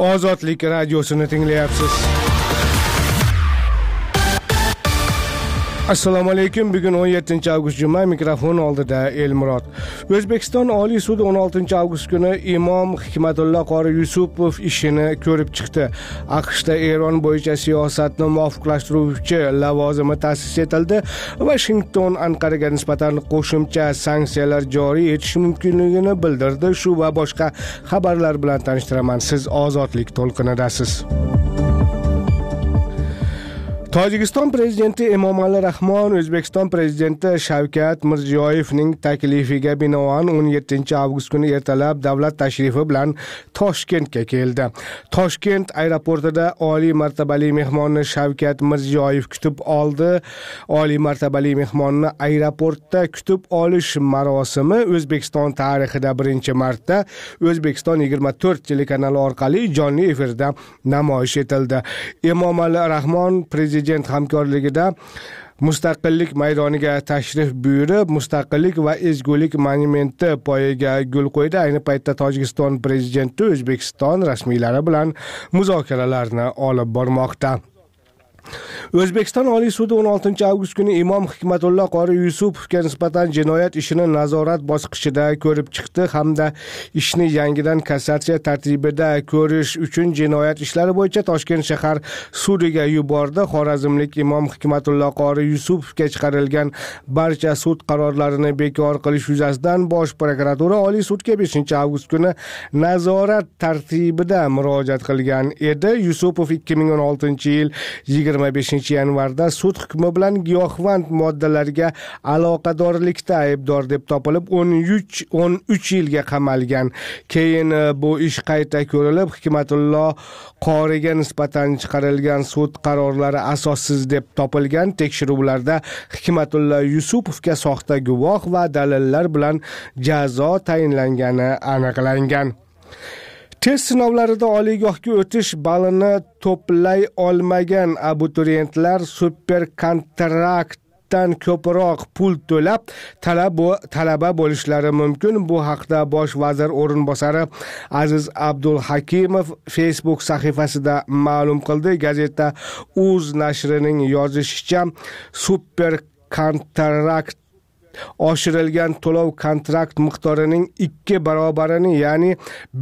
Ozodlik radiosini tinglayapsiz. Assalomu alaykum. Bugun 17-avgust juma, mikrofon oldida Elmurod. O'zbekiston Oliy sudi 16-avgust kuni Imom Hikmatullo qori Yusupov ishini ko'rib chiqdi. AQShda Eron bo'yicha siyosatni muvofiqlashtiruvchi lavozimi ta'sis etildi. Washington Anqaraga nisbatan qo'shimcha sanksiyalar joriy etish mumkinligini bildirdi. Shu va boshqa xabarlar bilan tanishtiraman. Siz Ozodlik to'lqinidasiz. Tojikiston prezidenti Emomali Rahmon O'zbekiston prezidenti Shavkat Mirziyoyevning taklifiga binoan 17-avgust kuni ertalab davlat tashrifi bilan Toshkentga keldi. Toshkent aeroportida oliy martabali mehmonni Shavkat Mirziyoyev kutib oldi. Oliy martabali mehmonni aeroportda kutib olish marosimi O'zbekiston tarixida birinchi marta O'zbekiston 24 telekanali orqali jonli efirda namoyish etildi. Emomali Rahmon prezident hamkorligida Mustaqillik maydoniga tashrif buyurib, Mustaqillik va ezgulik monumenti poyiga gul qo'ydi. Ayni paytda Tojikiston prezidenti O'zbekiston rasmiylari bilan muzokaralarni olib bormoqda. O'zbekiston Oliy sudi 16-avgust kuni Imom Hikmatullo qori Yusupovga nisbatan jinoyat ishini nazorat bosqichida ko'rib chiqdi hamda ishni yangidan kassatsiya tartibida ko'rish uchun jinoyat ishlari bo'yicha Toshkent shahar sudiga yubordi. Xorazmlik Imom Hikmatullo qori Yusupovga chiqarilgan barcha sud qarorlarini bekor qilish yuzasidan Bosh prokuratura Oliy sudga 5-avgust kuni nazorat tartibida murojaat qilgan edi. Yusupov 2016-yil 25-yanvarda sud hukmi bilan giyohvand moddalarga aloqadorlikda aybdor deb topilib 13 yilga qamalgan. Keyin bu ish qayta ko'rilib, Hikmatullo qoriga nisbatan chiqarilgan sud qarorlari asossiz deb topilgan. Tekshiruvlarda Hikmatullo Yusupovga soxta guvoh va dalillar bilan jazo tayinlangani aniqlangan. Test sinovlarida oliygohga o'tish ballini to'play olmagan abituriyentlar superkontraktdan ko'proq pul to'lab talaba bo'lishlari mumkin. Bu haqda Bosh vazir o'rinbosari Aziz Abdulhakimov Facebook sahifasida ma'lum qildi. Gazeta Uz nashrining yozishicha, superkontrakt oshirilgan to'lov kontrakt miqdorining 2 barobarini, ya'ni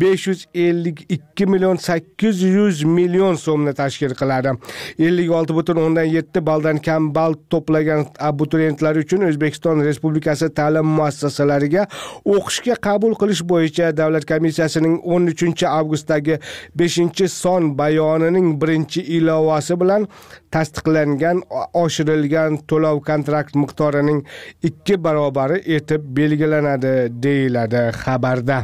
552,8 million so'mni tashkil qiladi. 56,7 balldan kam ball to'plagan abituriyentlar uchun O'zbekiston Respublikasi ta'lim muassasalariga o'qishga qabul qilish bo'yicha Davlat komissiyasining 13-avgustdagi 5-son bayonining 1-ilovasi bilan tasdiqlangan oshirilgan to'lov kontrakt miqdorining 2 barobari etib belgilanadi, deyiladi xabarda.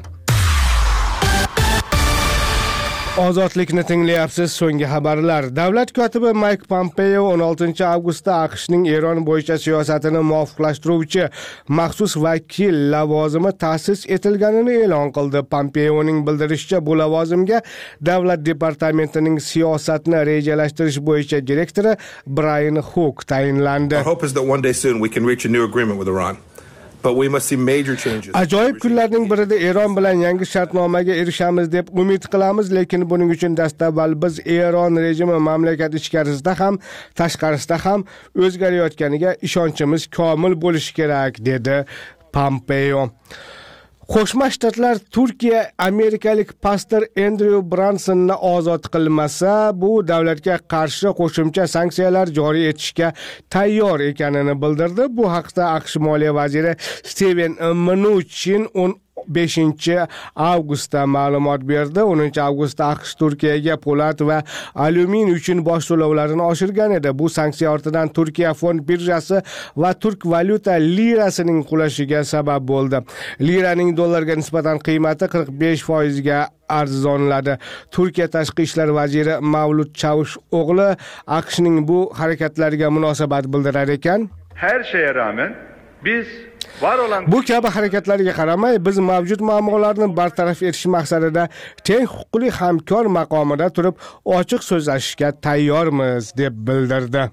Ozodlikni tinglayapsiz. So'nggi xabarlar. Davlat kotibi Mike Pompeo 16-avgustda AQShning Eron bo'yicha siyosatini muvofiqlashtiruvchi maxsus vakil lavozimi ta'sis etilganini e'lon qildi. Pompeoning bildirishicha, bu lavozimga Davlat departamentining siyosatni rejalashtirish bo'yicha direktori Brian Hook tayinlandi. Our hope is that one day soon we can reach a new agreement with Iran. But we must see major changes. Ajoyib kunlarning birida Eron bilan yangi shartnomaga erishamiz deb umid qilamiz, lekin buning uchun dastavval biz Eron rejimi mamlakat ichkarisida ham, tashqarisida ham o'zgarayotganiga ishonchimiz komil bo'lishi kerak, dedi Pompeo. Qo'shma Shtatlar Turkiya amerikalik pastor Andrew Bransonni ozod qilmasa, bu davlatga qarshi qo'shimcha sanksiyalar joriy etishga tayyor ekanini bildirdi. Bu haqda AQSh moliya vaziri Steven Mnuchin 5-avgustda ma'lumot berdi. 10-avgustda AQSh Turkiyaga po'lat va alyuminiy uchun bosh to'lovlarini oshirgan edi. Bu sanksiya ortidan Turkiya fond birjasi va turk valyuta lirasining qulashiga sabab bo'ldi. Liraning dollarga nisbatan qiymati 45% ga arzonladi. Turkiya tashqi ishlar vaziri Mavlut Chavush o'g'li AQShning bu harakatlariga munosabat bildirar ekan. Her şeye rağmen biz bu kabi harakatlarga qaramay, biz mavjud muammolarni bartaraf etish maqsadida teng huquqli hamkor maqomida turib, ochiq so'zlashishga tayyormiz, deb bildirdi.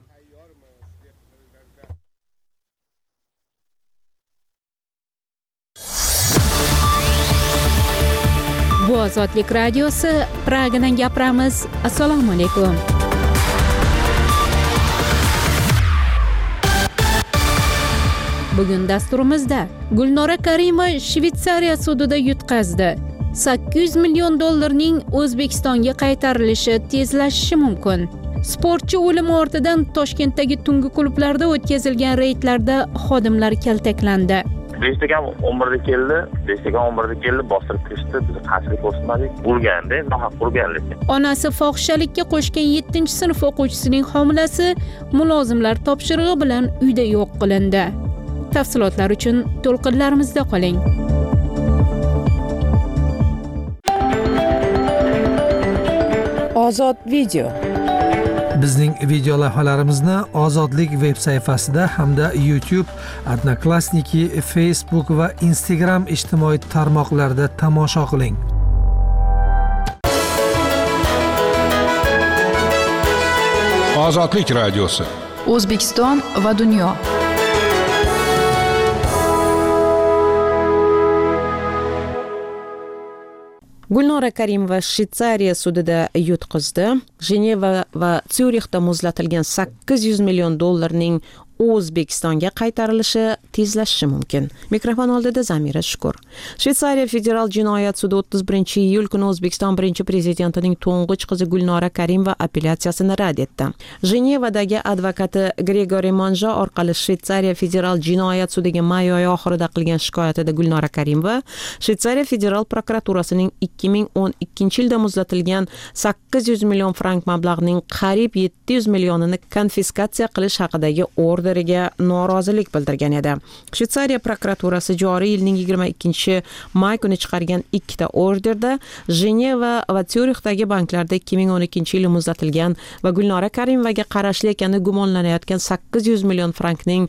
Bu Ozodlik radiosi, Pragadan gapiramiz. Assalomu alaykum. Bugun dasturimizda Gulnora Karimova Shvetsariya sudida yutqazdi. 800 million dollarning O'zbekistonga qaytarilishi tezlashishi mumkin. Sportchi o'limi ortidan Toshkentdagi tungi klublarda o'tkazilgan reydlarda xodimlar kaltaklandi. Beshtakam 11da keldi, bostirib kirishdi, biz qarshilik ko'rsatmadik. Urganda, nohaq urganlik. Onasi fohishalikka qo'shgan 7-sinf o'quvchisining homilasi mulozimlar topshirig'i bilan uyda yo'q qilindi. Tafsilotlar uchun to'lqinlarimizda qoling. Ozod video. Bizning video lavhalarimizni Ozodlik veb sayfasida hamda YouTube, Odnoklassniki, Facebook va Instagram ijtimoiy tarmoqlarida tomosha qiling. Ozodlik radiosi. O'zbekiston va dunyo. Gulnora Karimova Shvetsariya sudida yutqazdi. Jeneva va Syurixda muzlatilgan 800 million dollarning O'zbekistonga qaytarilishi tezlashishi mumkin. Mikrofon oldida Zamira Shukur. Shvetsariya federal jinoyat sudi 31-iyul kuni O'zbekiston birinchi prezidentining to'ng'ich qizi Gulnora Karimova apellyatsiyasini rad etdi. Jenevadagi advokati Gregory Monjo orqali Shvetsariya federal jinoyat sudiga may oyi oxirida qilgan shikoyatida Gulnora Karimova Shvetsariya federal prokuraturasining 2012-yilda muzlatilgan 800 million frank mablag'ning qariyb 700 millionini konfiskatsiya qilish haqidagi orderiga norozilik bildirgan edi. Shvetsariya prokuraturasi joriy yilning 22-may kuni chiqargan ikkita orderda Jeneva va Syurixdagi banklarda 2012-yil muzlatilgan va Gulnora Karimovaga qarashli ekani gumonlanayotgan 800 million frankning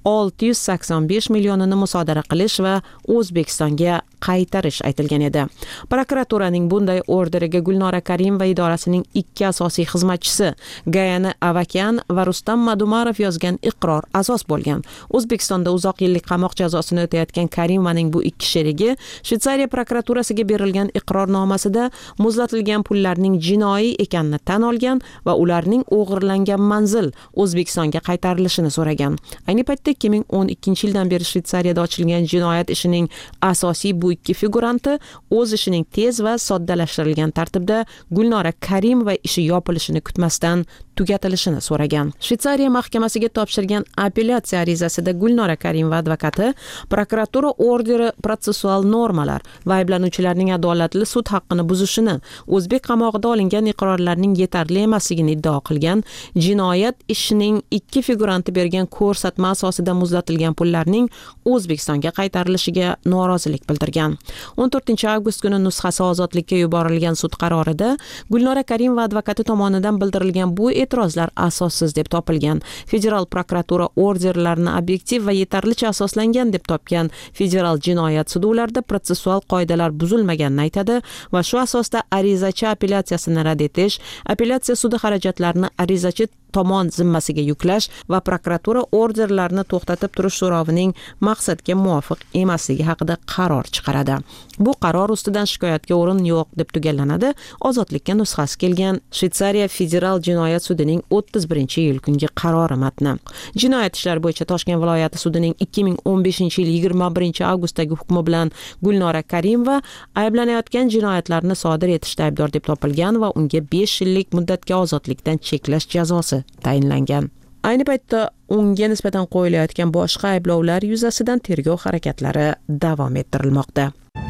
685 millionini musodara qilish va O'zbekistonga qaytarish aytilgan edi. Prokuraturaning bunday orderiga Gulnora Karimova idorasining ikki asosiy xizmatchisi Gayana Avakyan va Rustam Madumarov yozgan iqror asos bo'lgan. O'zbekistonda uzoq yillik qamoq jazosini o'tayotgan Karimovaning bu ikki sherigi Shvetsariya prokuraturasiga berilgan iqrornomasida muzlatilgan pullarning jinoiy ekanini tan olgan va ularning o'g'irlangan manzil O'zbekistonga qaytarilishini so'ragan. Ayni paytda 2012-yildan beri Shvetsariyada ochilgan jinoyat ishining asosiy bu ikki figuranti o'z ishining tez va soddalashtirilgan tartibda Gulnora Karimova ishi yopilishini kutmasdan tugatilishini so'ragan. Shvetsariya mahkamasiga topshirgan apellyatsiya arizasida Gulnora Karimova advokati prokuratura orderi protsessual normalar va ayblanuvchilarning adolatli sud haqqini buzishini, o'zbek qamog'ida olingan iqrorlarning yetarli emasligini iddao qilgan, jinoyat ishining ikki figuranti bergan ko'rsatma asosida muzlatilgan pullarning O'zbekistonga qaytarilishiga norozilik bildirgan. 14-avgust kuni nusxasi ozodlikka yuborilgan sud qarorida Gulnora Karimova advokati tomonidan bildirilgan bu e'tirozlar asossiz deb topilgan. Federal prokuratura orderlarini obyektiv va yetarlicha asoslangan deb topgan. Federal jinoyat sudi ularda protsessual qoidalar buzilmaganini aytadi va shu asosda arizachi apellyatsiyasini rad etish, apellyatsiya sudi xarajatlarini arizachi tomon zimmasiga yuklash va prokuratura orderlarini to'xtatib turish so'rovining maqsadga muvofiq emasligi haqida qaror chiqaradi. Bu qaror ustidan shikoyatga o'rin yo'q deb tugallanadi. Ozodlikka nusxasi kelgan Shvetsariya federal jinoyat sudining 31-iyul kungi qarori matni. Jinoyat ishlari bo'yicha Toshkent viloyati sudining 2015-yil 21-avgustdagi hukmi bilan Gulnora Karimova ayblanayotgan jinoyatlarni sodir etishda aybdor deb topilgan va unga 5 yillik muddatga ozodlikdan cheklash jazosi tayinlangan. Ayni paytda unga nisbatan qo'yilayotgan boshqa ayblovlar yuzasidan tergov harakatlari davom ettirilmoqda.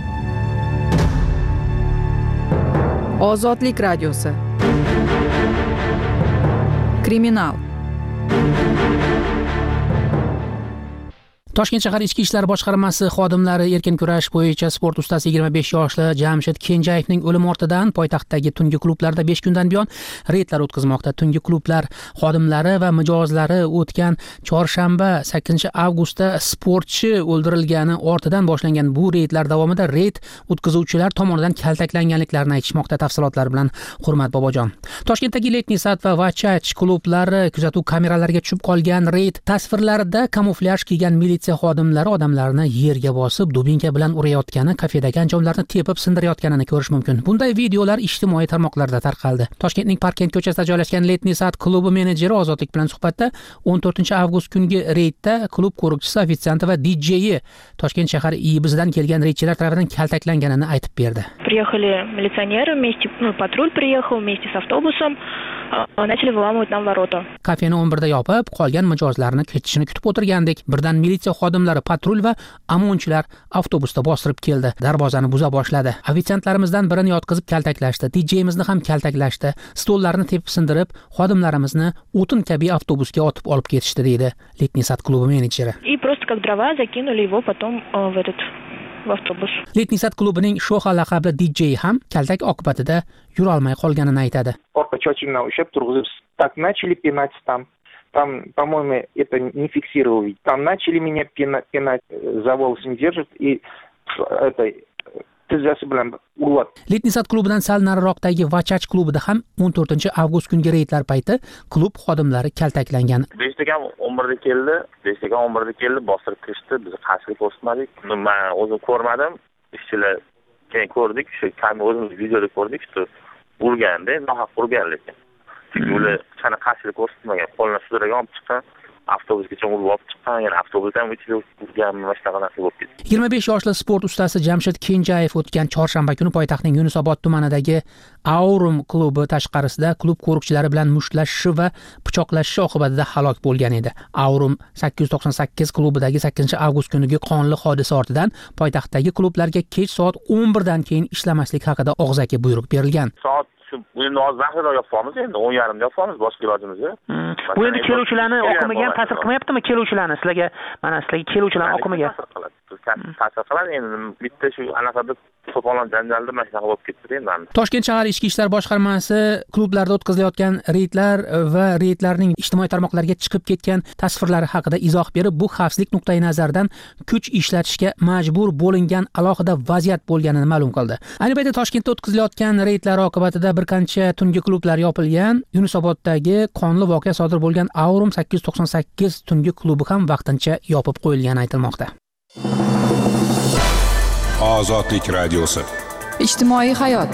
Ozodlik radiosi. Kriminal. Toshkent shahar ichki ishlar boshqarmasi xodimlari erkin kurash bo'yicha sport ustasi 25 yoshli Jamshid Kenjayevning o'limi ortidan poytaxtdagi tungi klublarda 5 kundan buyon reydlar o'tkazmoqda. Tungi klublar xodimlari va mijozlari o'tgan chorshanba 8-avgustda sportchi o'ldirilgani ortidan boshlangan bu reydlar davomida reyd o'tkazuvchilar tomonidan kaltaklanganliklarini aytishmoqda. Tafsilotlar bilan Hurmat Bobojon. Toshkentdagi Letniy Sad va Vachach klublari kuzatuv kameralariga tushib qolgan reyd tasvirlarida kamuflyaj kiygan militsioner militsiya xodimlari odamlarni yerga bosib, dubinka bilan urayotgani, kafedagi anjomlarni tepib sindirayotganini ko'rish mumkin. Bunday videolar ijtimoiy tarmoqlarda tarqaldi. Toshkentning Parkent ko'chasida joylashgan Letniy Sad klubi menejeri Ozodlik bilan suhbatda 14-avgust kungi reydda klub qo'riqchisi, ofitsianti va DJ-yi Toshkent shahar IIB'dan kelgan reydchilar tomonidan kaltaklanganini aytib berdi. Приехали милиционеры вместе, патруль приехал вместе с автобусом, начали выламывать нам ворота. Kafeni 11da yopib, qolgan mijozlarni ketishini kutib o'tirgandik. Birdan militsiya xodimlari, patrul va OMONchilar avtobusda bostirib keldi. Darvozani buza boshladi. Ofitsiantlarimizdan birini yotqizib kaltaklashdi. DJ-mizni ham kaltaklashdi. Stollarni tepib sindirib, xodimlarimizni o'tin kabi avtobusga otib olib ketishdi, deydi Letniy Sad klubi menejeri. И просто как дрова закинули его потом в автобус. Letniy Sad klubining Shoxa laqabli DJ ham kaltak oqibatida yura olmay qolganini aytadi. Orqa chochimdan ushlab turg'izib, так начали пинать там, по-моему, это не фиксировал. Там начали меня пинать, за волосы держат и это tizzasi bilan urib. Letniy Sad klubidan sal nariroqdagi Vachach klubida ham 14-avgust kungi reydlar payti klub xodimlari kaltaklangan. Beshtagan 11da keldi, bostirib kirishdi. Biz qarshilik ko'rsatmadik. Men o'zim ko'rmadim. Ishchilar keyin ko'rdik, shu kamera o'zimiz videoda ko'rdik, shu urganda, nohaq urgan lekin. Chunki ular qana qarshilik ko'rsatmagan, qo'lini sudragan olib chiqqan. Avtobusgacha urib olib chiqqan, yana avtobusdan ichida urgan mashtaqa narsa bo'lib ketdi. 25 yoshli sport ustasi Jamshid Kenjayev o'tgan chorshanba kuni poytaxtning Yunusobod tumanidagi Aurum klubi tashqarisida klub qo'riqchilari bilan mushtlashishi va pichoqlashishi oqibatida halok bo'lgan edi. Aurum 898 klubidagi 8-avgust kunigi qonli hodisa ortidan poytaxtdagi klublarga kech soat 11 dan keyin ishlamaslik haqida og'zaki buyruq berilgan. Endi hozir yopamiz, endi 10:30da yopamiz, boshqa ilojimiz yo'q. Bu endi keluvchilarni oqimiga ham ta'sir qilmayaptimi? Keluvchilarni sizlarga, keluvchilarni oqimiga ta'sir qiladi. Endi bitta shu anaqada to'polon janjalda mashinaga bo'lib ketdi endi. Toshkent shahar Ichki ishlar boshqarmasi klublarda o'tkazilayotgan reydlar va reydlarning ijtimoiy tarmoqlarga chiqib ketgan tasvirlari haqida izoh berib, bu xavfsizlik nuqtai nazaridan kuch ishlatishga majbur bo'lingan alohida vaziyat bo'lganini ma'lum qildi. Ayni paytda Toshkentda o'tkazilayotgan reydlar oqibatida bir qancha tungi klublar yopilgan. Yunusoboddagi qonli voqea sodir bo'lgan Aurum 898 tungi klubi ham vaqtincha yopib qo'yilgani aytilmoqda. Ozodlik radiosi. Ijtimoiy hayot.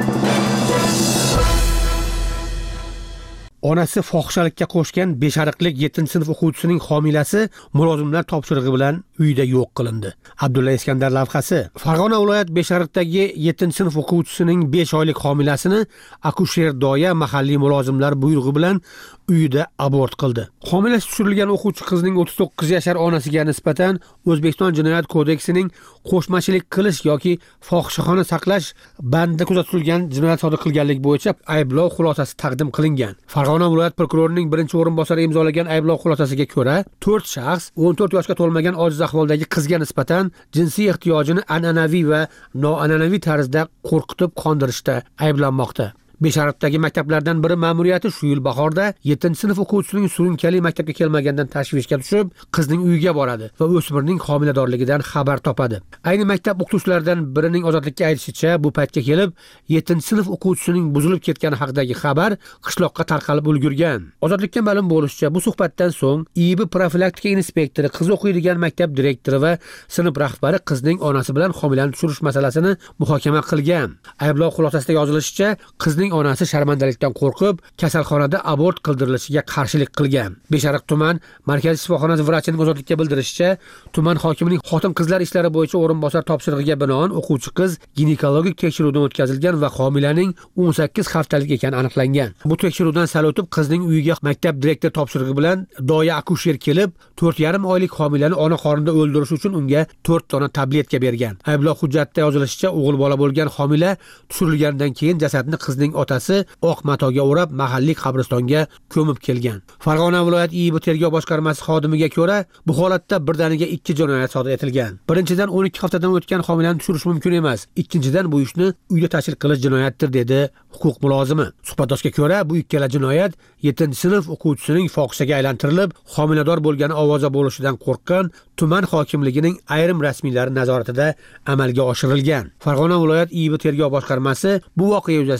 Onasi fohishalikka qo'shgan beshariqlik 7-sinf o'quvchisining homilasi mulozimlar topshirig'i bilan uyida yo'q qilindi. Abdulla Iskandar lavhasi. Farg'ona viloyat Beshariqdagi 7-sinf o'quvchisining 5 oylik homilasini akusher doya mahalliy mulozimlar buyrug'i bilan uyida abort qildi. Homilasi tushirilgan o'quvchi qizning 39 yashar onasiga nisbatan O'zbekiston Jinoyat kodeksining qo'shmachilik qilish yoki fohishaxona saqlash bandida kuzatilgan jinoyat sodir qilganlik bo'yicha ayblov xulosasi taqdim qilingan. Farg'ona viloyat prokurorining birinchi o'rinbosari imzolagan ayblov xulosasiga ko'ra, 4 shaxs 14 yoshga to'lmagan ojiz ahvoldagi qizga nisbatan jinsiy ehtiyojini an'anaviy va noan'anaviy tarzda qo'rqitib qondirishda ayblanmoqda. Beshariqdagi maktablardan biri ma'muriyati shu yil bahorda 7-sinf o'quvchisining surunkali maktabga kelmagandan tashvishga tushib, qizning uyiga boradi va o'smirning homiladorligidan xabar topadi. Ayni maktab o'qituvchilaridan birining Ozodlikka aytishicha, bu paytga kelib 7-sinf o'quvchisining buzilib ketgani haqidagi xabar qishloqqa tarqalib ulgurgan. Ozodlikka ma'lum bo'lishicha, bu suhbatdan so'ng IIB profilaktika inspektori, qiz o'qiydigan maktab direktori va sinf rahbari qizning onasi bilan homilani tushirish masalasini muhokama qilgan. Ayblov xulosasida yozilishicha, qizning onasi sharmandalikdan qo'rqib, kasalxonada abort qildirilishiga qarshilik qilgan. Beshariq tuman markaziy shifoxonasi vrachining Ozodlikka bildirishicha, tuman hokimining xotin-qizlar ishlari bo'yicha o'rinbosar topshirig'iga binoan o'quvchi qiz ginekologik tekshiruvdan o'tkazilgan va homilaning 18 haftalik ekani aniqlangan. Bu tekshiruvdan sal o'tib qizning uyiga maktab direktori topshirig'i bilan doya akusher kelib, 4,5 oylik homilani ona qornida o'ldirish uchun unga 4 dona tabletka bergan. Ayblov hujjatda yozilishicha, o'g'il bola bo'lgan homila tushirilgandan keyin jasadni qizning otasi oq matoga o'rab mahalliy qabristonga ko'mib kelgan. Farg'ona viloyat IIB tergov boshqarmasi xodimiga ko'ra, bu holatda birdaniga 2 jinoyat sodir etilgan. Birinchidan 12 haftadan o'tgan homilani tushirish mumkin emas. Ikkinchidan bu ishni uyda tashkil qilish jinoyatdir, dedi huquq mulozimi. Suhbatdoshga ko'ra, bu ikkala jinoyat 7-sinf o'quvchisining fohishaga aylantirilib, homilador bo'lgani ovoza bo'lishidan qo'rqqan tuman hokimligining ayrim rasmiylari nazoratida amalga oshirilgan. Farg'ona viloyat IIB tergov boshqarmasi bu voqea yuzasidan surishtiruv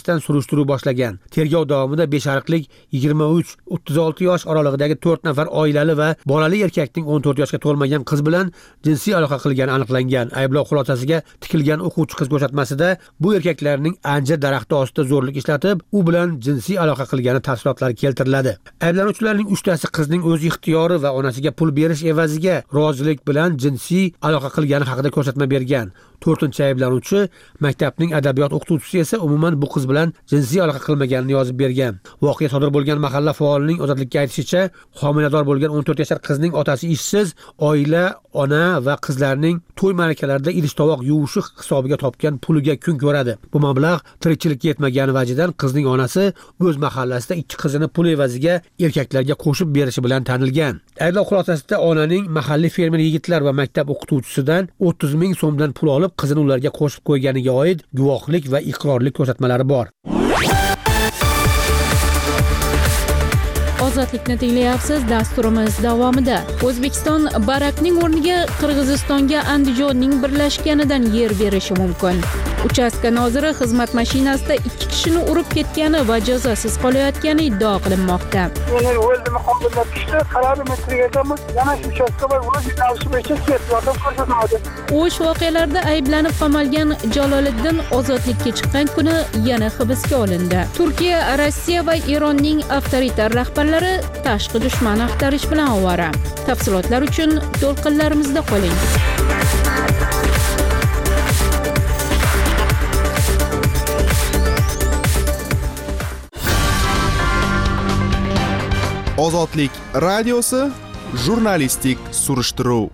surishtiruv boshlagan. Tergov davomida beshariqlik 23-36 yosh oralig'idagi 4 nafar oilali va bolali erkakning 14 yoshga to'lmagan qiz bilan jinsiy aloqa qilgani aniqlangan. Ayblov xulosasiga tikilgan o'quvchi qiz ko'rsatmasida bu erkaklarning anjir daraxti ostida zo'rlik ishlatib, u bilan jinsiy aloqa qilgani tafsilotlari keltiriladi. Ayblanuvchilarning 3tasi qizning o'z ixtiyori va onasiga pul berish evaziga rozilik bilan jinsiy aloqa qilgani haqida ko'rsatma bergan. 4-ayblanuvchi maktabning adabiyot o'qituvchisi esa umuman bu qiz bilan jinsiy aloqa qilmaganini yozib bergan. Voqea sodir bo'lgan mahalla faolining ozodlikka aytishicha, homilador bo'lgan 14 yoshli qizning otasi ishsiz, oila, ona va qizlarning to'y ma'rakalarida idish-tovoq yuvishi hisobiga topgan puliga kun ko'radi. Bu mablag' tirikchilikka yetmagani vajidan qizning onasi o'z mahallasida 2 qizini pul evaziga erkaklarga qo'shib berishi bilan tanilgan. Ayblov xulosasida onaning mahalliy fermer yigitlar va maktab o'qituvchisidan 30 ming so'mdan pul olib, qizini ularga qo'shib qo'yganiga oid guvohlik va iqrorlik ko'rsatmalari bor. Ozodlikni tinglayapsiz. Dasturimiz davomida O'zbekiston Barakning o'rniga Qirg'izistonga Andijonning birlashganidan yer berishi mumkin. Uchastka noziri xizmat mashinasida 2 kishini urib ketgani va jazosiz qolayotgani iddao qilinmoqda. Meni o'ldim, qo'limdan tushdi, qarabim metrgaman, yana shu uchastka va o'z yo'nalishi bo'yicha yordam ko'rsatmadi. O'sh voqealarda ayblanib qamalgan Jaloliddin ozodlikka chiqqan kuni yana hibsga olindi. Turkiya, Rossiya va Eronning avtoritar rahbarlari tashqi dushman axtarish bilan ovora. Tafsilotlar uchun to'lqinlarimizda qoling. Ozodlik radiosi jurnalistik surishtiruv.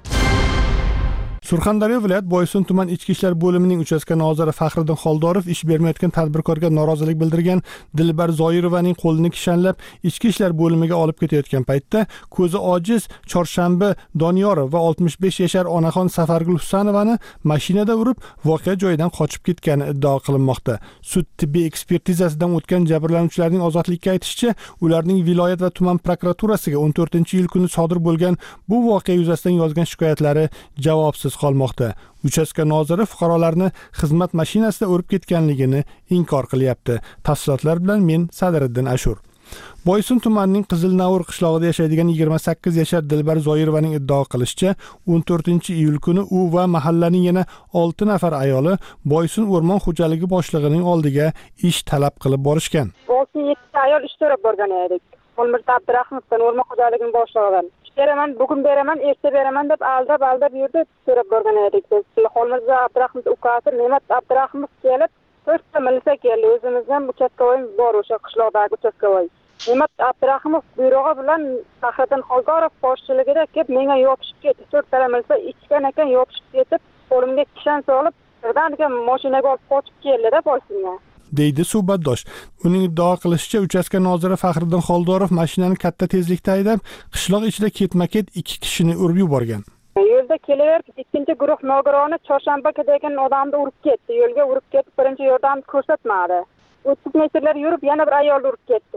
Surxondaryo viloyat Boysun tuman ichki ishlar bo'limining uchastka noziri Faxriddin Xoldorov ish bermayotgan tadbirkorga norozilik bildirgan Dilbar Zoirovaning qo'lini kishanlab ichki ishlar bo'limiga olib ketayotgan paytda ko'zi ojiz Chorshanba Doniyorov va 65 yashar onaxon Safargul Husanovani mashinada urib voqea joyidan qochib ketgani iddao qilinmoqda. Sud tibbiy ekspertizasidan o'tgan jabrlanuvchilarning ozodlikka aytishicha, ularning viloyat va tuman prokuraturasiga 14-iyul kuni sodir bo'lgan bu voqea yuzasidan yozgan shikoyatlari javobsiz qolmoqda. Uchastka noziri fuqarolarni xizmat mashinasida urib ketganligini inkor qilyapti. Tafsilotlar bilan men Sadiriddin Ashur. Boysun tumanining Qizilnavur qishlog'ida yashaydigan 28 yashar Dilbar Zoirovaning iddao qilishicha, 14-iyul kuni u va mahallaning yana 6 nafar ayoli Boysun o'rmon xo'jaligi boshlig'ining oldiga ish talab qilib borishgan. 7 ayol ish so'rab borgan edik. Qo'lmirza Abdurahmovdan o'rmon xo'jaligining boshlig'idan. Beraman, bugun beraman, erta beraman deb aldab yurdi, so'rab borgan edik. Qo'lmirza Abdurahmov ukasi Ne'mat Abdurahmov kelib, 4 milisa keldi. O'zimizdan uchastkovoy bor o'sha qishloqdagi uchastkovoy. Ne'mat Abdurahmov buyrug'i bilan Faxriddin Xoldorov boshchiligida kelib menga yopishib ketdi. 4 milisa ichgan ekan yopishib ketib, qo'limga kishan solib, birdaniga mashinaga olib qochib keldi-da Boysunga. deydi suhbatdosh. Uning iddao qilishicha, uchastka noziri Faxriddin Xoldorov mashinani katta tezlikda haydab, qishloq ichida ketma-ket 2 kishini urib yuborgan. Yo'lda kelaverib, ikkinchi guruh nogironi Chorshanbaga degan odamni urib ketdi. Yo'lga urib ketib, birinchi yordam ko'rsatmadi. 30 metrlar yurib, yana bir ayolni urib ketdi.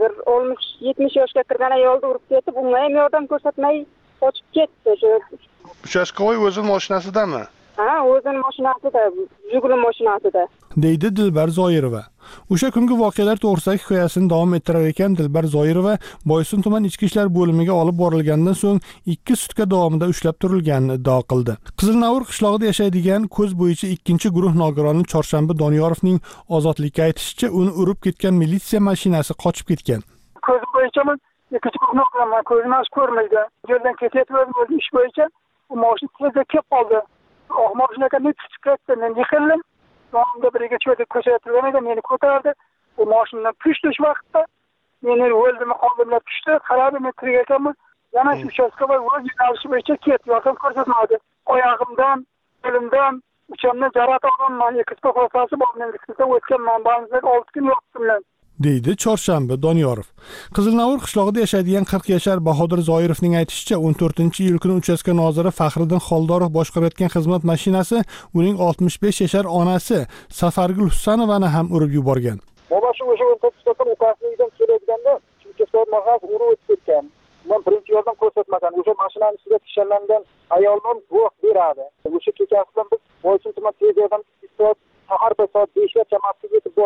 70 yoshga kirgan ayolni urib ketib, unga ham yordam ko'rsatmay qochib ketdi. Uchastkovoy o'zining mashinasidami? Ha, o'zining mashinasida, Jiguli mashinasida. deydi Dilbar Zoirova. O'sha kungi voqealar to'g'risidagi hikoyasini davom ettirar ekan Dilbar Zoirova Boysun tuman ichki ishlar bo'limiga olib borilgandan so'ng 2 sutka davomida ushlab turilganini iddao qildi. Qizilnavur qishlog'ida yashaydigan ko'z bo'yicha 2-guruh nogironi Chorshanba Doniyorovning ozodlikka aytishicha, uni urib ketgan militsiya mashinasi qochib ketgan. Ko'z bo'yicha 2-guruh nogiron ko'zini ash ko'rmaydi. Yo'ldan ketayotgan ish bo'yicha u mashina tezda kelib qoldi. Mashinaga chiqib ketdi, men yiqildim. Sonunda biriga cho'dib ko'rsatgan edi, meni ko'tardi. U mashinadan tushdi shu vaqtda. Meni o'ldim, qo'limdan tushdi, qarabim metrgaman, yana shu uchastkovoy o'z yo'nalishi bo'yicha ketdi, yordam ko'rsatmadi. Oyog'imdan, qo'limdan, uchamdan jarohat olganman, ikkita qo'lqasi bor, men ikkita o'tganman, ba'zida 6 kun yotdim. deydi Chorshanba Doniyorov. Qizilnavur qishlog'ida yashaydigan 40 yashar Bahodir Zoirovning aytishicha, 14-iyul kuni uchastka noziri Faxriddin Xoldorov boshqarayotgan xizmat mashinasi uning 65 yashar onasi Safargul Husanovani ham urib yuborgan. Boboshi o'sha 14 ukasidan kelayotganda, uchastka mashinasi urib o'tib ketgan. Men birinchi yordam ko'rsatmagan. O'sha mashinaning ichida kishanlangan ayoldan guvoh beradi. O'sha kechasidan biz Boysun tuman tez yordam soat 5 chamasida yetib bordik.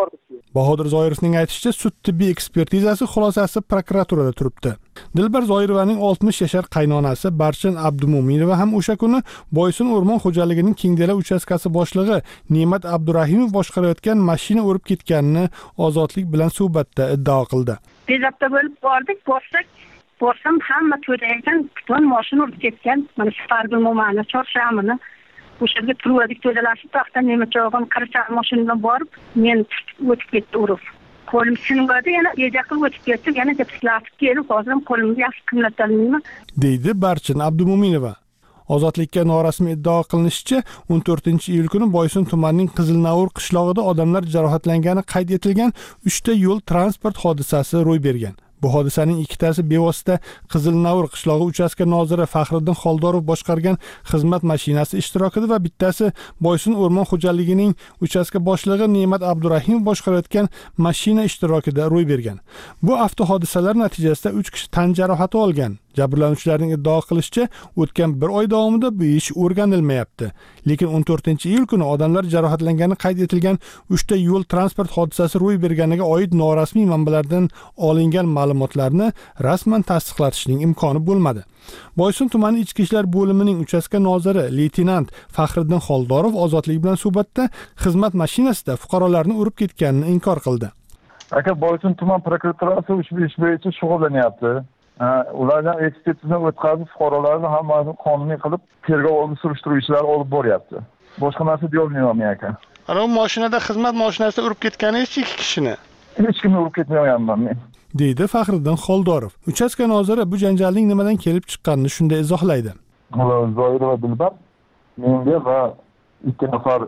Bahodir Zoirovning aytishicha, sud tibbiy ekspertizasi xulosasi prokuraturada turibdi. Dilbar Zoirovaning 60 yashar qaynonasi Barchin Abdumo'minova ham o'sha kuni Boysun o'rmon xo'jaligining Kengdala uchastkasi boshlig'i Ne'mat Abdurahimov boshqarayotgan mashina urib ketganini Ozodlik bilan suhbatda iddao qildi. Bezabda bo'lib bordik, borsam hamma to'da ekan, butun mashina urib ketgan. Mana Sparbil Mo'mani chorshamini o'sha yerga turdik, to'dalashib taqdan nemacho'g'im qircha mashinadan borib, men o'tib ketdi urib. Qo'lim sinmadi, yana yeja qilib o'tib ketdi, yana tepsilatib kelib, hozir qo'limga yaxshi qimlatolmayman, deydi Barchin Abdumo'minova. Ozodlikka norasmiy iddao qilinishicha, 14-iyul kuni Boysun tumanining Qizilnavur qishlog'ida odamlar jarohatlangani qayd etilgan 3 ta yo'l transport hodisasi ro'y bergan. Bu hodisaning ikkitasi bevosita Qizilnavur qishlog'i uchastka noziri Faxriddin Xoldorov boshqargan xizmat mashinasi ishtirokida va bittasi Boysun o'rmon xo'jaligining uchastka boshlig'i Ne'mat Abdurahimov boshqarayotgan mashina ishtirokida ro'y bergan. Bu avtohodisalar natijasida 3 kishi tan jarohati olgan. Jabrlanuvchilarning iddao qilishicha, o'tgan 1 oy davomida bu ish o'rganilmayapti. Lekin 14-iyul kuni odamlar jarohatlangani qayd etilgan 3 ta yo'l transport hodisasi ro'y berganiga oid norasmiy manbalardan olingan ma'lumotlarni rasman tasdiqlatishning imkoni bo'lmadi. Boysun tumani ichki ishlar bo'limining uchastka noziri leytenant Faxriddin Xoldorov Ozodlik bilan suhbatda xizmat mashinasida fuqarolarni urib ketganini inkor qildi. Aka, Boysun tuman prokuraturasi ushbu ish bo'yicha shug'ullanyapti. Ulardan ekspertiza o'tkazib, fuqarolarni hammasini qonuniy qilib, tergov oldi surishtiruv ishlari olib boryapti. Boshqa narsa deyolmayman aka. Ana bu mashinada xizmat mashinasida urib ketganingiz 2 kishini. Hech kimni urib ketmayapman men, deydi Faxriddin Xoldorov. Uchastka noziri bu janjalning nimadan kelib chiqqanini shunday izohlaydi. Zoirova Dilbar menga va 2 nafar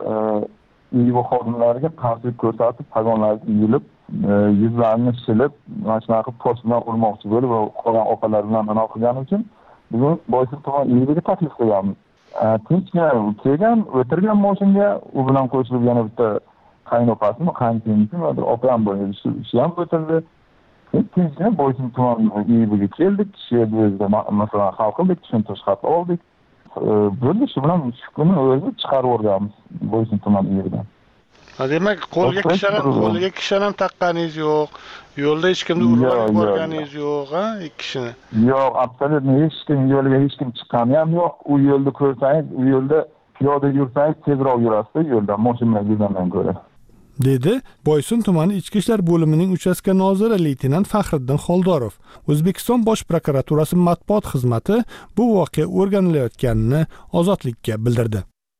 IIV xodimlariga qarshilik ko'rsatib, hayvonlarni yulib, yuzlarini silib, mana shunaqa postdan urmoqchi bo'lib va qolgan opalar bilan anaqa qilgani uchun bugun Boysun tuman IIVga taklif qilganmiz. Tinchgina kelgan, o'tirgan mashinaga u bilan qo'shilib yana bitta qaynopasimi, qaynotasi va opam bo'ldi. Shu ham o'tirdi. Tinchgina Boysun tuman IIVga keldik. Shu yerda masalan hal qildik, tushuntirish xati oldik. Bo'ldi, shu bilan shu kuni o'zi chiqarib o'rganamiz Boysun tuman IIVdan. Demak, qo'liga kishan taqqaningiz yo'q. Yo'lda hech kimni urib yuborganingiz yo'q, ha? 2 kishini. Yo'q, absolutno hech kim yo'lga hech kim chiqqani ham yo'q. U yo'lda ko'rsangiz, u yo'lda piyoda yursangiz tezroq yurasiz yo'lda, mashina yurgandan ko'ra. Dedi Boysun tumani ichki ishlar bo'limining uchastka noziri leytenant Faxriddin Xoldorov. O'zbekiston Bosh prokuraturasi matbuot xizmati bu voqea o'rganilayotganini Ozodlikka bildirdi.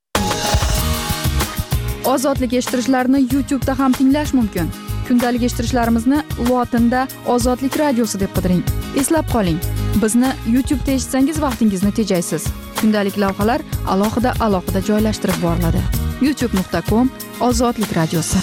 Ozodlik eshittirishlarni YouTube'da ham tinglash mumkin. Kundalik eshittirishlarimizni lotinda Ozodlik radiosi deb qidiring. Eslab qoling, bizni YouTube'da eshitsangiz vaqtingizni tejaysiz. Kundalik lavhalar alohida joylashtirib boriladi. youtube.com/Ozodlik radiosi.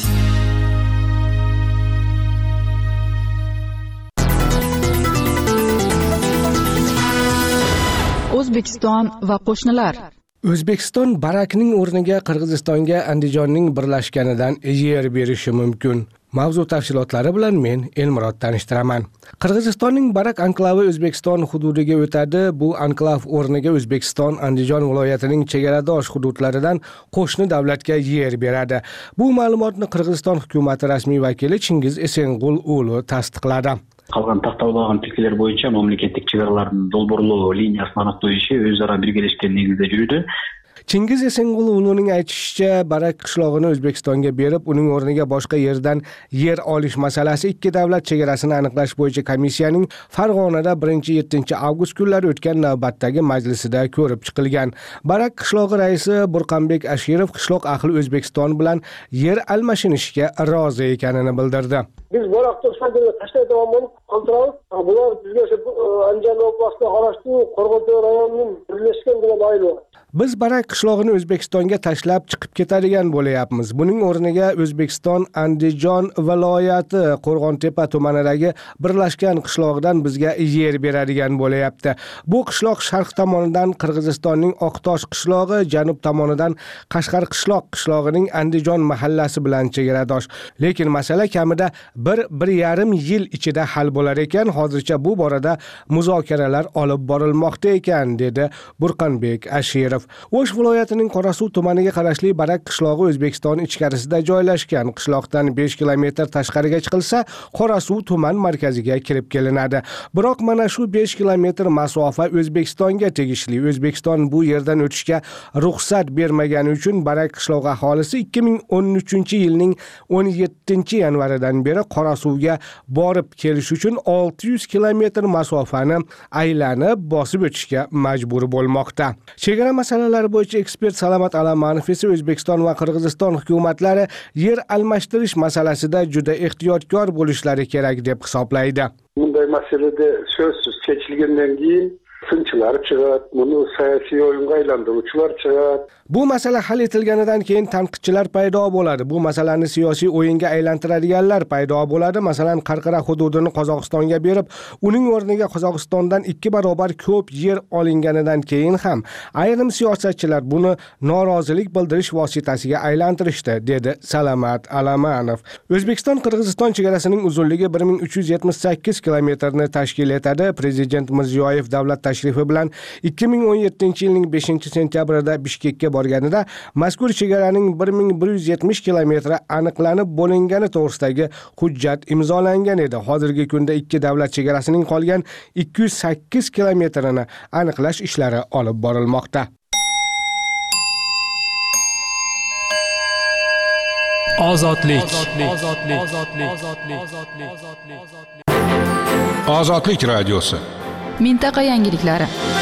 O'zbekiston va qo'shnilar. O'zbekiston Barakning o'rniga Qirg'izistonga Andijonning birlashganidan yer berishi mumkin. Mavzu tafsilotlari bilan men Elmurod tanishtiraman. Qirg'izistonning Barak anklavi O'zbekiston hududiga o'tadi. Bu anklav o'rniga O'zbekiston Andijon viloyatining chegaradosh hududlaridan qo'shni davlatga yer beradi. Bu ma'lumotni Qirg'iziston hukumati rasmiy vakili Chingiz Esengul-ulu tasdiqladi. Қалған тақтаулаған тилкелер бойынша мемлекеттік чекаралардың долбоорлоо линиясын аныктоо иши өз ара биргелешкен негизде жүрүүдө. Chingiz Esengul-uluning aytishicha, Barak qishlog'ini O'zbekistonga berib, uning o'rniga boshqa yerdan yer olish masalasi ikki davlat chegarasini aniqlash bo'yicha komissiyaning Farg'onada 1-7 avgust kunlari o'tgan navbatdagi majlisida ko'rib chiqilgan. Barak qishlog'i raisi Burqanbek Ashirov qishloq ahli O'zbekiston bilan yer almashinishga rozi ekanini bildirdi. Biz Barak'ta tashlab bo'lib qoldiramiz. Bular bizga Andijon oblastida qarashli Qo'rg'ontepa rayonining birlashgan bilan ayli. Biz Barak qishlog'ini O'zbekistonga tashlab chiqib ketadigan bo'layapmiz. Buning o'rniga O'zbekiston Andijon viloyati Qo'rg'ontepa tumanidagi birlashgan qishlog'idan bizga yer beradigan bo'layapti. Bu qishloq sharq tomonidan Qirg'izistonning Oqtosh qishlog'i, janub tomonidan Qashqar qishlog'ining Andijon mahallasi bilan chegaradosh. Lekin masala kamida 1-1,5 yil ichida hal bo'lar ekan. Hozircha bu borada muzokaralar olib borilmoqda ekan, dedi Burqanbek Ashirov. O'sh viloyatining Qorasuv tumaniga qarashli Barak qishlog'i O'zbekiston ichkarisida joylashgan. Qishloqdan 5 kilometr tashqariga chiqilsa, Qorasuv tuman markaziga kirib kelinadi. Biroq mana shu 5 kilometr masofa O'zbekistonga tegishli. O'zbekiston bu yerdan o'tishga ruxsat bermagani uchun Barak qishlog'i aholisi 2013-yilning 17-yanvaridan beri Qorasuvga borib kelish uchun 600 kilometr masofani aylanib bosib o'tishga majbur bo'lmoqda. Chegara masalalari bo'yicha ekspert Salamat Alamanov esa O'zbekiston va Qirg'iziston hukumatlari yer almashtirish masalasida juda ehtiyotkor bo'lishlari kerak deb hisoblaydi. Bunday masalada so'zsiz chechilgandan keyin sinchilar chiqadi, buni siyosiy o'yinga aylantiruvchilar chiqadi. Bu masala hal etilganidan keyin tanqidchilar paydo bo'ladi. Bu masalani siyosiy o'yinga aylantiradiganlar paydo bo'ladi. Masalan, Qarqara hududini Qozog'istonga berib, uning o'rniga Qozog'istondan 2 barobar ko'p yer olinganidan keyin ham ayrim siyosatchilar buni norozilik bildirish vositasiga aylantirishdi, dedi Salamat Alamanov. O'zbekiston-Qirg'iziston chegarasining uzunligi 1378 kilometrni tashkil etadi. Prezident Mirziyoyev davlat tashrifi bilan 2017-yilning 5-sentyabrida Bishkekka borganida mazkur chegaraning 1170 kilometri aniqlanib bo'lingani to'g'risidagi hujjat imzolangan edi. Hozirgi kunda ikki davlat chegarasining qolgan 208 kilometrini aniqlash ishlari olib borilmoqda. Ozodlik radiosi. Mintaqa yangiliklari.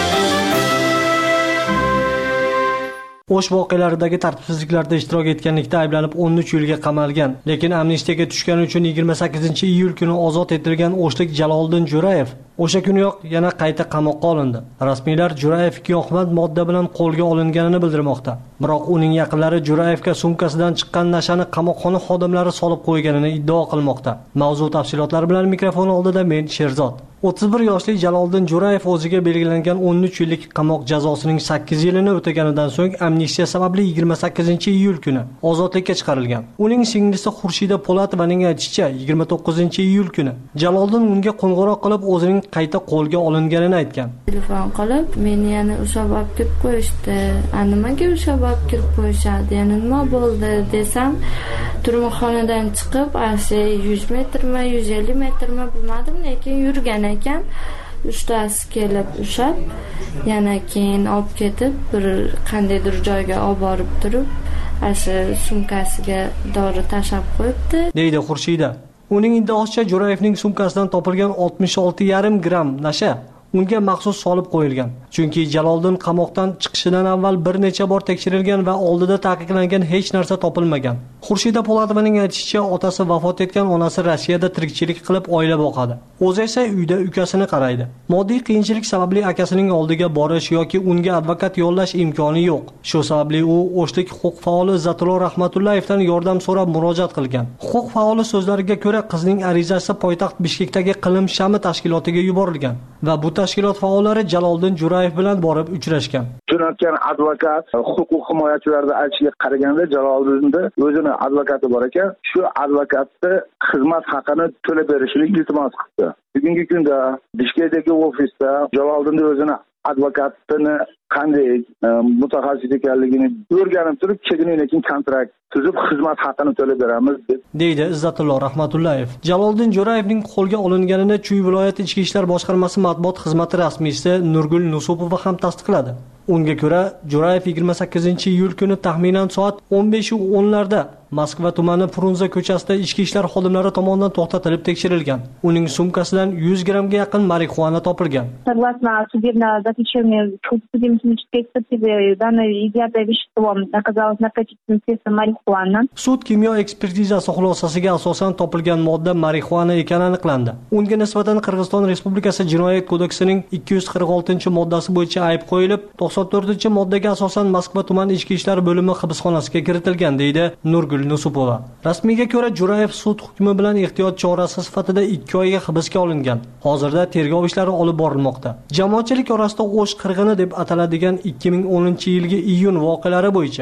O'sh voqealaridagi tartibsizliklarda ishtirok etganlikda ayblanib 13 yilga qamalgan, lekin amnistiyaga tushgani uchun 28-iyul kuni ozod etilgan o'shlik Jaloliddin Jo'rayev o'sha kuniyoq yana qayta qamoqqa olindi. Rasmiylar Jo'rayev giyohvand modda bilan qo'lga olinganini bildirmoqda. Biroq uning yaqinlari Jo'rayevga sumkasidan chiqqan nashani qamoqxona xodimlari solib qo'yganini iddao qilmoqda. Mavzu tafsilotlari bilan mikrofon oldida men Sherzod. 31 yoshli Jaloliddin Jo'rayev o'ziga belgilangan 13 yillik qamoq jazosining 8 yilini o'taganidan so'ng amnistiya sababli 28-iyul kuni ozodlikka chiqarilgan. Uning singlisi Xurshida Po'latovaning aytishicha, 29-iyul kuni Jaloliddin unga qo'ng'iroq qilib o'zining qayta qo'lga olinganini aytgan. Telefon qilib, meni yana o'sha bab kirib qo'yishdi. Nimaga o'sha bab kirib qo'yishadi? Yana nima bo'ldi desam, turmuxxonadan chiqib, asli 100 metrmi, 150 metrmi bilmadim, lekin yurgan ekan. Uchtasi kelib ushab, yana keyin olib ketib, bir qandaydir joyga olib borib turib, asli sumkasiga dori tashab qo'yibdi, deydi Xurshida. Uning iddaosicha Jo'rayevning sumkasidan topilgan 66,5 gram nasha unga maxsus solib qo'yilgan. Chunki Jaloliddin qamoqdan chiqishidan avval bir necha bor tekshirilgan va oldida taqiqlangan hech narsa topilmagan. Xurshida Po'latovaning aytishicha, otasi vafot etgan, onasi Rossiyada tirikchilik qilib oila boqadi. O'zi esa uyda ukasini qaraydi. Moddiy qiyinchilik sababli akasining oldiga borish yoki unga advokat yollash imkoni yo'q. Shu sababli u O'shlik huquq faoli Zatullo Rahmatullayevdan yordam so'rab murojaat qilgan. Huquq faoli so'zlariga ko'ra, qizning arizasi poytaxt Bishkekdagi Qilim Shami tashkilotiga yuborilgan va bu tashkilot faollari Jaloliddin Jo'rayev bilan borib uchrashgan. Jo'natgan advokat huquq himoyachilarida aytishiga qaraganda Jaloliddinda o'zini advokati bor ekan, shu advokatni xizmat haqini to'lab berishini iltimos qildi. Bugungi kunda Bishkekdagi ofisda Jaloliddinda o'zini advokatini qanday mutaxassis ekanligini o'rganib turib, keyin kontrakt tuzib xizmat haqini to'lab beramiz deydi Izzatullo Rahmatullayev. Jaloliddin Jo'rayevning qo'lga olinganini Chuy viloyat ichki ishlar boshqarmasi matbuot xizmati rasmiysi Nurgul Nusupova ham tasdiqladi. Unga ko'ra, Jo'rayev 28-iyul kuni taxminan soat 15:10larda Moskva tumani Frunze ko'chasida ichki ishlar xodimlari tomonidan to'xtatilib tekshirilgan. Uning sumkasidan 100 gramga yaqin marixuana topilgan. Согласно судебного заключения судебно-медицинской экспертизы данное изъятое вещество оказалось наркотическим средством марихуана. Sud kimyo ekspertizasi xulosasiga asosan topilgan modda marixuana ekani aniqlandi. Unga nisbatan Qirg'iziston Respublikasi Jinoyat kodeksining 246-moddasi bo'yicha ayb qo'yilib, 94-moddaga asosan Moskva tuman ichki ishlar bo'limi hibsxonasiga kiritilgan, deydi Nurgul Nusupova. Rasmiyga ko'ra, Jo'rayev sud hukmi bilan ehtiyot chorasi sifatida 2 oyga hibsga olingan. Hozirda tergov ishlari olib borilmoqda. Jamoatchilik orasida O'sh qirg'ini deb ataladigan 2010-yilgi iyun voqealari bo'yicha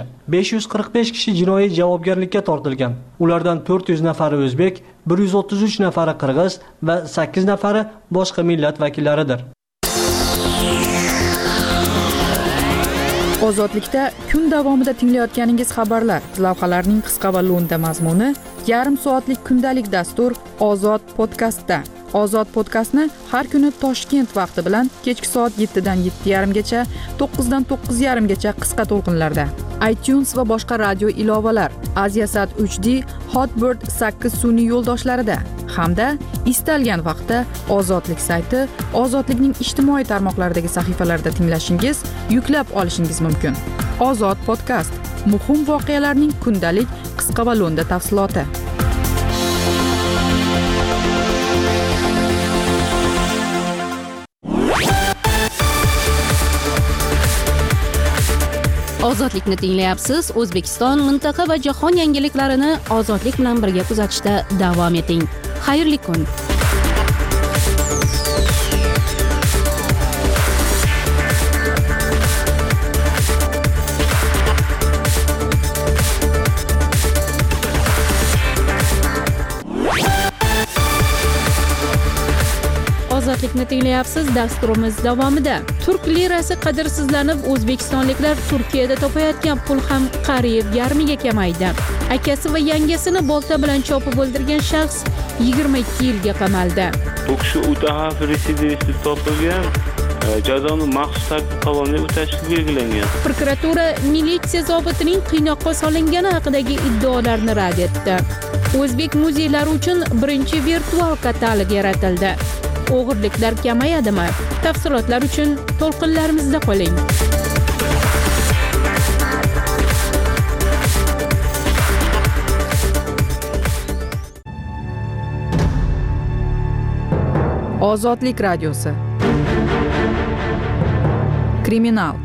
545 kishi jinoiy javobgarlikka tortilgan. Ulardan 400 nafari o'zbek, 133 nafari qirg'iz va 8 nafari boshqa millat vakillaridir. Ozodlikda kun davomida tinglayotganingiz xabarlar, lavhalarning qisqa va lo'nda mazmuni, yarim soatlik kundalik dastur Ozod podkastda. Ozod podkastni har kuni Toshkent vaqti bilan kechki soat 7 dan 7:30 gacha, 9 dan 9:30 gacha qisqa to'lqinlarda. iTunes va boshqa radio ilovalar, Aziasat 3D, Hotbird 8 sun'iy yo'ldoshlarida hamda istalgan vaqtda Ozodlik sayti, Ozodlikning ijtimoiy tarmoqlaridagi sahifalarida tinglashingiz, yuklab olishingiz mumkin. Ozod podkast. Muhim voqealarning kundalik qisqa va lo'nda tafsiloti. Ozodlikni tinglayapsiz. O'zbekiston, mintaqa va jahon yangiliklarini Ozodlik bilan birga kuzatishda davom eting. Xayrli kun. Ozodlikni tinglayapsiz. Dasturimiz davomida turk lirasi qadrsizlanib, o'zbekistonliklar Turkiyada topayotgan pul ham qariyb yarmiga kamaydi. Akasi va yangasini bolta bilan chopib o'ldirgan shaxs 22 yilga qamaldi. Bu kishi UTHF residivist topilgan, jazoni maxsus tartib qonuniy o'tashga belgilangan. Prokuratura militsiya zobitining qiynoqqa solingani haqidagi iddaolarni rad etdi. O'zbek muzeylari uchun birinchi virtual katalog yaratildi. O'g'irliklar kamayadimi? Tafsilotlar uchun to'lqinlarimizda qoling. Ozodlik radiosi. Kriminal.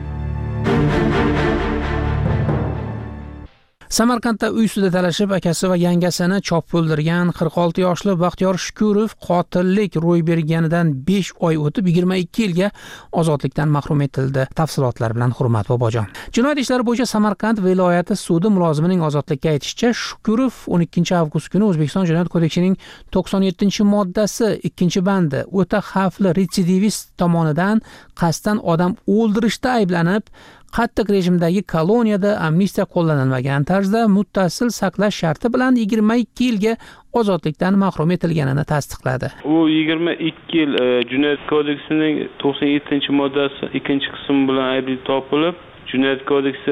Samarqandda uy ustida talashib, akasi va yangasini chopib o'ldirgan 46 yoshli Baxtiyor Shukurov qotillik ro'y berganidan 5 oy o'tib 22 yilga ozodlikdan mahrum etildi. Tafsilotlar bilan Hurmat Bobojon. Jinoyat ishlari bo'yicha Samarqand viloyati sudi mulozimining ozodlikka aytishicha, Shukurov 12 avgust kuni O'zbekiston Jinoyat kodeksining 97-moddasi 2-bandi o'ta xavfli retsidivist tomonidan qasddan odam o'ldirishda ayblanib, qattiq rejimdagi koloniyada amnistiya qo'llanilmagan tarzda muttasil saqlash sharti bilan 22 yilga ozodlikdan mahrum etilganini tasdiqladi. U 22 yil Jinoyat kodeksining 97-moddasi 2-qismi bilan aybli topilib, Jinoyat kodeksi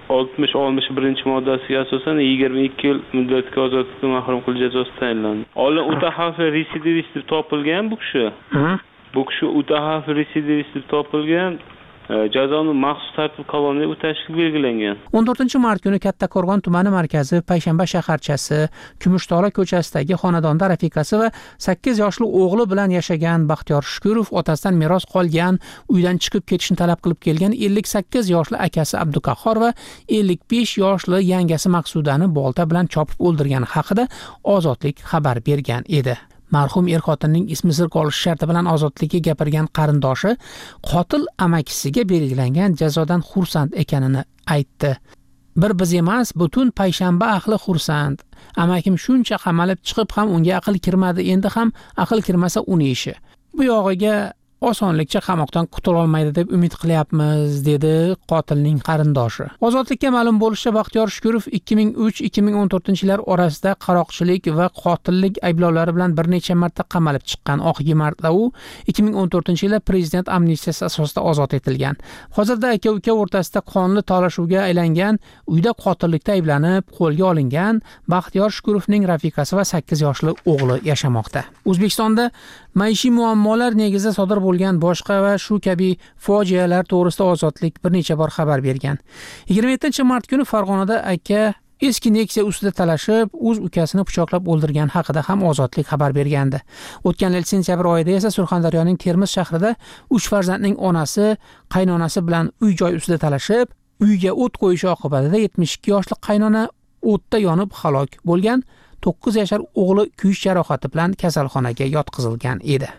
60-61-moddasiga asosan 22 yil muddatga ozodlikdan mahrum qilish jazosi tayinlandi. Oldin o'ta xavfli retsidivist topilgan bu kishi. Bu kishi o'ta xavfli retsidivist topilgan, jazoni maxsus tartib qonuniy o'tashga belgilangan. 14 mart kuni Kattaqo'rg'on tumani markazi Payshanba shaharchasi Kumushtog'la ko'chasidagi xonadonda rafiqasi va 8 yoshli o'g'li bilan yashagan Baxtiyor Shukurov otasidan meros qolgan, uydan chiqib ketishni talab qilib kelgan 58 yoshli akasi Abduqahhor va 55 yoshli yangasi Maqsudani bolta bilan chopib o'ldirgani haqida Ozodlik xabar bergan edi. Marhum er-xotinning ismi sir qolishi sharti bilan ozodlikka gapirgan qarindoshi qotil amakisiga belgilangan jazodan xursand ekanini aytdi. Bir biz emas, butun Payshanba ahli xursand. Amakim shuncha qamalib chiqib ham unga aql kirmadi, endi ham aql kirmasa uning ishi. Bu yog'iga osonlikcha qamoqdan qutula olmaydi deb umid qilyapmiz, dedi qotilning qarindoshi. Ozodlikka ma'lum bo'lishicha, Baxtiyor Shukurov 2003-2014-yillar orasida qaroqchilik va qotillik ayblovlari bilan bir necha marta qamalib chiqqan. Oxirgi marta u 2014-yilda prezident amnistiyasi asosida ozod etilgan. Hozirda aka-uka o'rtasida qonli talashuvga aylangan, uyda qotillikda ayblanib qo'lga olingan Baxtiyor Shukurovning rafiqasi va 8 yoshli o'g'li yashamoqda. O'zbekistonda maishiy muammolar negizida sodir bo'lgan boshqa va shu kabi fojialar to'g'risida Ozodlik bir necha bor xabar bergan. 27-mart kuni Farg'onada aka eski Nexia ustida talashib, o'z ukasini pichoqlab o'ldirgan haqida ham Ozodlik xabar bergandi. O'tgan yil sentyabr oyida esa Surxondaryoning Termiz shahrida 3 farzandning onasi, qaynonasi bilan uy-joy ustida talashib, uyga o't qo'yishi oqibatida 72 yoshli qaynona o'tda yonib halok bo'lgan, 9 yashar o'g'li kuyish jarohati bilan kasalxonaga yotqizilgan edi.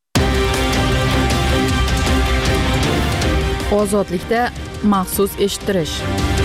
Ozodlikda maxsus eshittirish.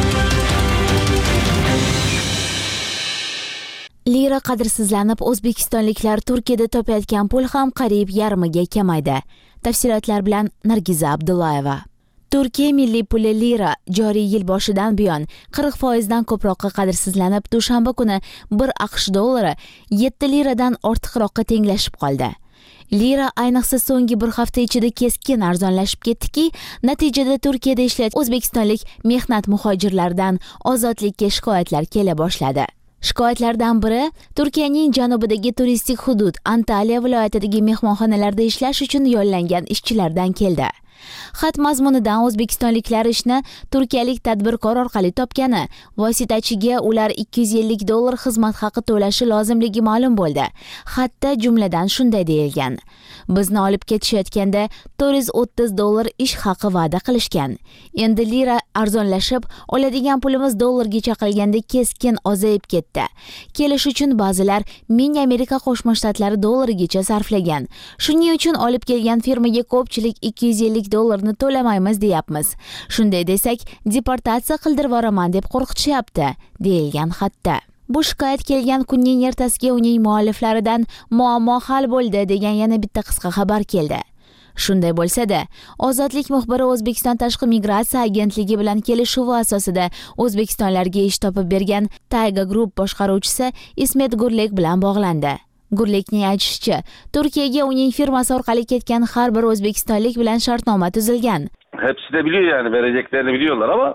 Lira qadrsizlanib, o'zbekistonliklar Turkiyada topayotgan pul ham qariyb yarmiga kamaydi. Tafsilotlar bilan Nargiza Abdullayeva. Turkiya milliy puli lira joriy yil boshidan buyon 40% dan ko'proqqa qadrsizlanib, dushanba kuni 1 AQSh dollari 7 liradan ortiqroqqa tenglashib qoldi. Lira ayniqsa so'nggi bir hafta ichida keskin arzonlashib ketdiki, natijada Turkiyada ishlayotgan o'zbekistonlik mehnat muhojirlaridan ozodlikka shikoyatlar kela boshladi. Shikoyatlardan biri Turkiyaning janubidagi turistik hudud Antaliya viloyatidagi mehmonxonalarda ishlash uchun yo'llangan ishchilardan keldi. Xat mazmunidan o'zbekistonliklar ishni turkiyalik tadbirkor orqali topgani, vositachiga ular 250 dollar xizmat haqi to'lashi lozimligi ma'lum bo'ldi. Xatda jumladan shunday deyilgan: bizni olib ketishayotganda 430 dollar ish haqi va'da qilishgan. Endi lira arzonlashib, oladigan pulimiz dollarga chaqilganda keskin ozayib ketdi. Kelish uchun ba'zilar 1000 Amerika Qo'shma Shtatlari dollarigacha sarflagan. Shuning uchun olib kelgan firmaga ko'pchilik 250 dollarni to'lamaymiz deyapmiz. Shunday desak, deportatsiya qildirib yuboraman deb qo'rqitishyapti, deyilgan xatda. Bu shikoyat kelgan kunning ertasiga uning mualliflaridan muammo hal bo'ldi degan yana bitta qisqa xabar keldi. Shunday bo'lsa-da, Ozodlik muxbiri O'zbekiston Tashqi migratsiya agentligi bilan kelishuvi asosida O'zbekistonlarga ish topib bergan Tayga Group boshqaruvchisi Ismet Gurlek bilan bog'landi. Gurlekning aytishicha, Turkiyaga uning firmasi orqali ketgan har bir o'zbekistonlik bilan shartnoma tuzilgan. Hepsi de biliyor yani vereceklerini biliyorlar ama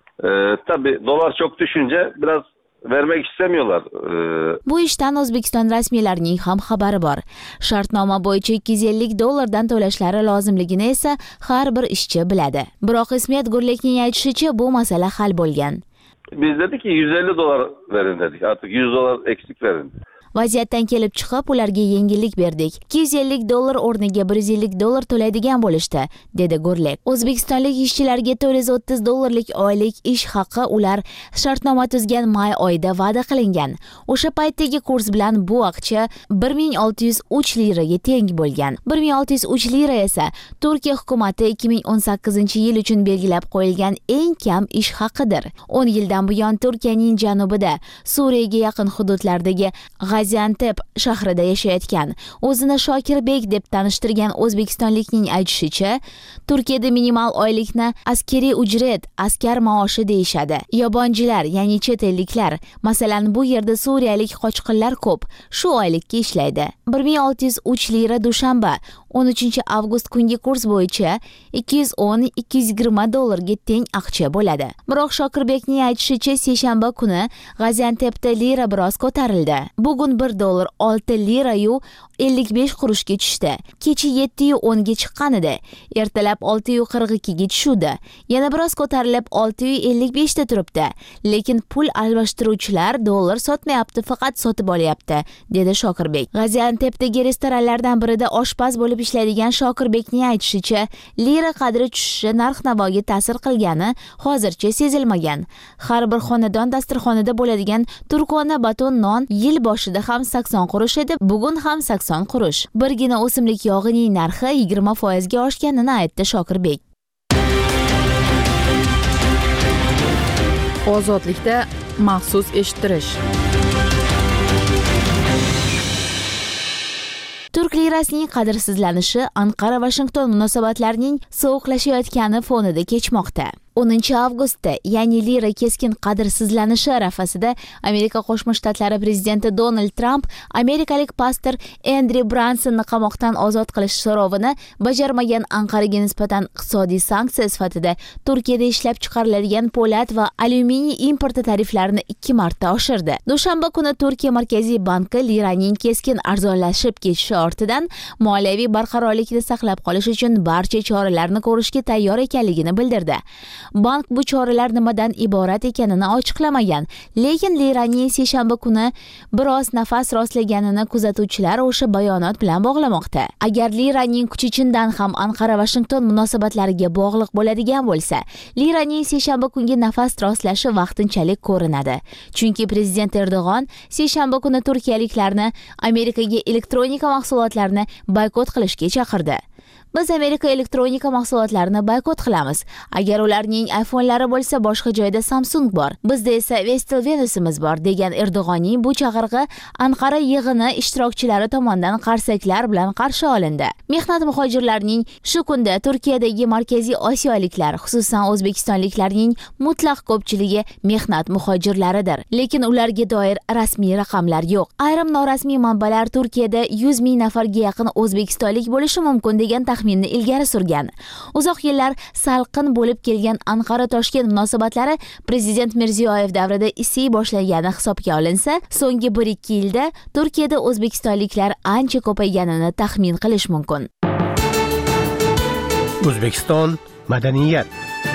tabii dolar çok düşünce biraz vermek istemiyorlar. Bu ishdan O'zbekiston rasmiylarining ham xabari bor. Shartnoma bo'yicha 250 dollardan to'lashlari lozimligini esa har bir ishchi biladi. Biroq Ismet Gurlekning aytishicha, bu masala hal bo'lgan. Biz dedik ki 150 dolar verin dedik. Artık 100 dolar eksik verin. Vaziyatdan kelib chiqib, ularga yengillik berdik. 250 dollar o'rniga 150 dollar to'laydigan bo'lishdi, dedi Gurlek. O'zbekistonlik ishchilarga 430 dollarlik oylik ish haqi ular shartnoma tuzgan may oyida va'da qilingan. O'sha paytdagi kurs bilan bu vaqtcha 1603 liraga teng bo'lgan. 1603 lira esa Turkiya hukumati 2018-yil uchun belgilab qo'yilgan eng kam ish haqidir. 10 yildan buyon Turkiyaning janubida, Suriyaga yaqin hududlardagi Gaziantep shahrida yashayotgan, o'zini Shokirbek deb tanishtirgan o'zbekistonlikning aytishicha, Turkiyada minimal oylikni askariy ujret, askar maoshi deyishadi. Yobonchilar, ya'ni chet elliklar, masalan bu yerda suriyalik qochqinlar ko'p, shu oylikka ishlaydi. 1603 lira dushanba 13 avgust kungi kurs bo'yicha 210-220 dollarga teng aqcha bo'ladi. Biroq Shokirbekning aytishicha, seshanba kuni Gaziantepda lira biroz ko'tarildi. Bugun 1 dollar 6 lira yu 55 qurushga tushdi. Kecha 7.10 ga chiqqan edi. Ertalab 6.42 ga tushdi. Yana biroz ko'tarilib 6.55 da turibdi. Lekin pul almashtiruvchilar dollar sotmayapti, faqat sotib olyapti, dedi Shokirbek. Gaziantepdagi restoranlardan birida oshpaz bo'lib ishlaydigan Shokirbekning aytishicha, lira qadri tushishi narx-navoga ta'sir qilgani hozircha sezilmagan. Har bir xonadon dasturxonida bo'ladigan turkona baton non yil boshida ham 80 qurush edi, bugun ham 80 qurush. Birgina o'simlik yog'ining narxi 20% ga oshganini aytdi Shokirbek. Ozodlikda maxsus eshittirish. Turk lirasining qadrsizlanishi Anqara-Washington munosabatlarining sovuqlashayotgani fonida kechmoqda. 10 avgustda, ya'ni lira keskin qadrsizlanishi arafasida Amerika Qo'shma Shtatlari prezidenti Donald Trump amerikalik pastor Andrew Bransonni qamoqdan ozod qilish so'rovini bajarmagan Anqaraga nisbatan iqtisodiy sanksiya sifatida Turkiyada ishlab chiqariladigan po'lat va alyuminiy importi tariflarini 2 marta oshirdi. Dushanba kuni Turkiya Markaziy banki liraning keskin arzonlashib ketishi ortidan moliyaviy barqarorlikni saqlab qolish uchun barcha choralarni ko'rishga tayyor ekanligini bildirdi. Bank bu choralar nimadan iborat ekanini ochiqlamagan, lekin liraning seshanba kuni biroz nafas rostlaganini kuzatuvchilar o'sha bayonot bilan bog'lamoqda. Agar liraning kuchi chindan ham Anqara-Washington munosabatlariga bog'liq bo'ladigan bo'lsa, liraning seshanba kungi nafas rostlashi vaqtinchalik ko'rinadi. Chunki prezident Erdo'g'on seshanba kuni turkiyaliklarni Amerikaga elektronika mahsulotlarini boykot qilishga chaqirdi. Biz Amerika elektronika mahsulotlarini boykot qilamiz. Agar ularning iPhone'lari bo'lsa, boshqa joyda Samsung bor. Bizda esa Vestel Venusimiz bor, degan Erdo'g'onning bu chaqirig'i Anqara yig'ini ishtirokchilari tomonidan qarsaklar bilan qarshi olindi. Mehnat muhojirlarining shu kunda Turkiyadagi Markaziy Osiyoliklar, xususan o'zbekistonliklarning mutlaq ko'pchiligi mehnat muhojirlaridir. Lekin ularga doir rasmiy raqamlar yo'q. Ayrim norasmiy manbalar Turkiyada 100 ming nafarga yaqin o'zbekistonlik bo'lishi mumkin degan taxminni ilgari surgan. Uzoq yillar salqin bo'lib kelgan Anqara-Toshkent munosabatlari prezident Mirziyoyev davrida isiy boshlagani hisobga olinsa, so'nggi 1-2 yilda Turkiyada o'zbekistonliklar ancha ko'payganini taxmin qilish mumkin. O'zbekiston madaniyat.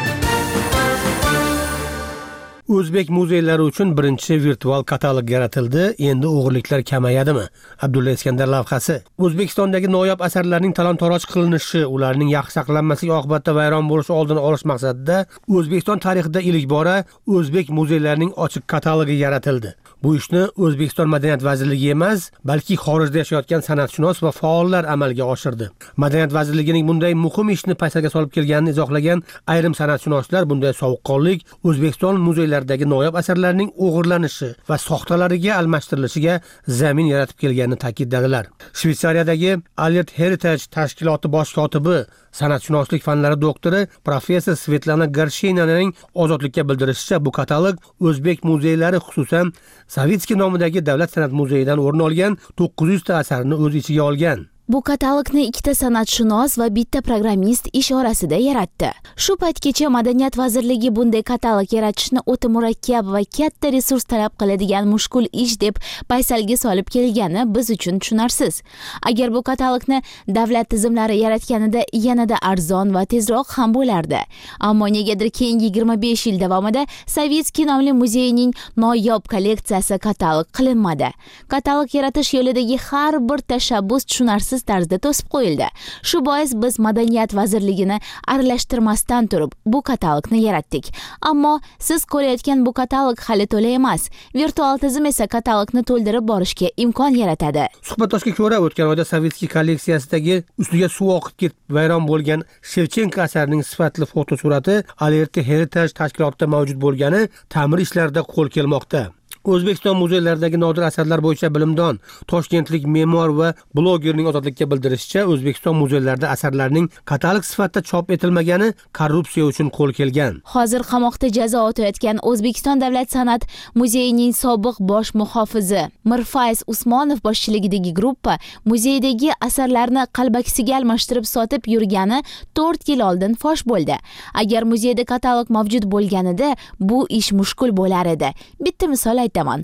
O'zbek muzeylari uchun birinchi virtual katalog yaratildi. Endi o'g'irliklar kamayadimi? Abdulla Iskandar lavhasi. O'zbekistondagi noyob asarlarning talon-toroj qilinishi, ularning yaxshi saqlanmasligi oqibatida vayron bo'lishi oldini olish maqsadida O'zbekiston tarixida ilk bora o'zbek muzeylarining ochiq katalogi yaratildi. Bu ishni O'zbekiston Madaniyat vazirligi emas, balki xorijda yashayotgan san'atshunos va faollar amalga oshirdi. Madaniyat vazirligining bunday muhim ishni paysalga solib kelganini izohlagan ayrim san'atshunoslar bunday sovuqqonlik O'zbekiston muzeylaridagi noyob asarlarning o'g'irlanishi va soxtalariga almashtirilishiga zamin yaratib kelganini ta'kidladilar. Shveysariyadagi Alert Heritage tashkiloti bosh kotibi, san'atshunoslik fanlari doktori professor Svetlana Garshinaning Ozodlikka bildirishicha, bu katalog o'zbek muzeylari, xususan Savitskiy nomidagi davlat san'at muzeyidan o'rin olgan 900 ta asarni o'z ichiga olgan. Bu katalogni ikkita san'atshunos va bitta programmist ish orasida yaratdi. Shu paytgacha Madaniyat vazirligi bunday katalog yaratishni o'ta murakkab va katta resurs talab qiladigan mushkul ish deb paysalga solib kelgani biz uchun tushunarsiz. Agar bu katalogni davlat tizimlari yaratganida yanada arzon va tezroq ham bo'lardi. Ammo negadir keyingi 25 yil davomida Savitskiy nomli muzeyning noyob kolleksiyasi katalog qilinmadi. Katalog yaratish yo'lidagi har bir tashabbus tushunarsiz tarzda to'sib qo'yildi. Shu bois biz Madaniyat vazirligini aralashtirmasdan turib bu katalogni yaratdik. Ammo siz ko'rayotgan bu katalog hali to'la emas. Virtual tizim esa katalogni to'ldirib borishga imkon yaratadi. Suhbatdoshga ko'ra, o'tgan oyda Savitskiy kolleksiyasidagi ustiga suv oqib ketib vayron bo'lgan Shevchenko asarining sifatli fotosurati Alert Heritage tashkilotida mavjud bo'lgani ta'mir ishlarida qo'l kelmoqda. O'zbekiston muzeylaridagi nodir asarlar bo'yicha bilimdon toshkentlik me'mor va blogerning Ozodlikka bildirishicha, O'zbekiston muzeylarida asarlarning katalog sifatida chop etilmagani korrupsiya uchun qo'l kelgan. Hozir qamoqda jazo o'tayotgan O'zbekiston davlat san'at muzeyining sobiq bosh muhofizi Mirfayz Usmonov boshchiligidagi gruppa muzeydagi asarlarni qalbakisiga almashtirib sotib yurgani 4 yil oldin fosh bo'ldi. Agar muzeyda katalog mavjud bo'lganida bu ish mushkul bo'lar edi. Bitta misol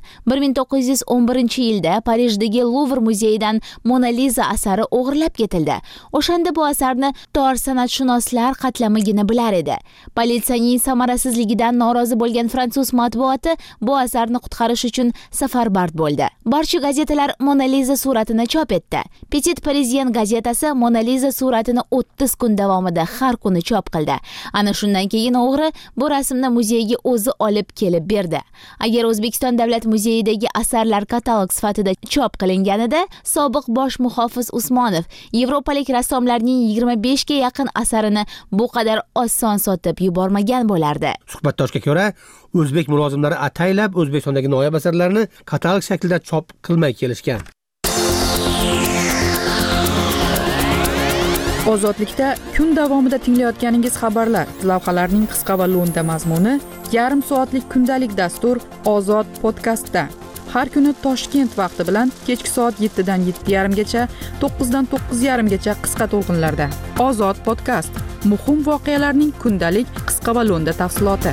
1911-yilda Parijdagi Louvre muzeyidan Mona Lisa asari o'g'irlab ketildi. O'shanda bu asarni tor san'atshunoslar qatlamigini bilar edi. Politsiyaning samarasizligidan norozi bo'lgan fransuz matbuoti bu asarni qutqarish uchun safarbar bo'ldi. Barcha gazetalar Mona Lisa suratini chop etdi. Petit Parisien gazetasi Mona Lisa suratini 30 kun davomida har kuni chop qildi. Ana shundan keyin o'g'ri bu rasmni muzeyga o'zi olib kelib berdi. Agar O'zbekiston davlat muzeyidagi asarlar katalog sifatida chop qilinganida, sobiq bosh muhofiz Usmonov yevropalik rassomlarning 25 ga yaqin asarini bu qadar oson sotib yubormagan bo'lardi. Suhbatdoshga ko'ra, o'zbek mulozimlari ataylab O'zbekistondagi noyob asarlarni katalog shaklida chop qilmay kelishgan. Ozodlikda kun davomida tinglayotganingiz xabarlar, lavhalarning qisqa va lo'nda mazmuni, yarim soatlik kundalik dastur Ozod podkastda. Har kuni Toshkent vaqti bilan kechki soat 7 dan 7:30 gacha, 9 dan 9:30 gacha qisqa to'lqinlarda. Ozod podkast. Muhim voqealarning kundalik qisqa va lo'nda tafsiloti.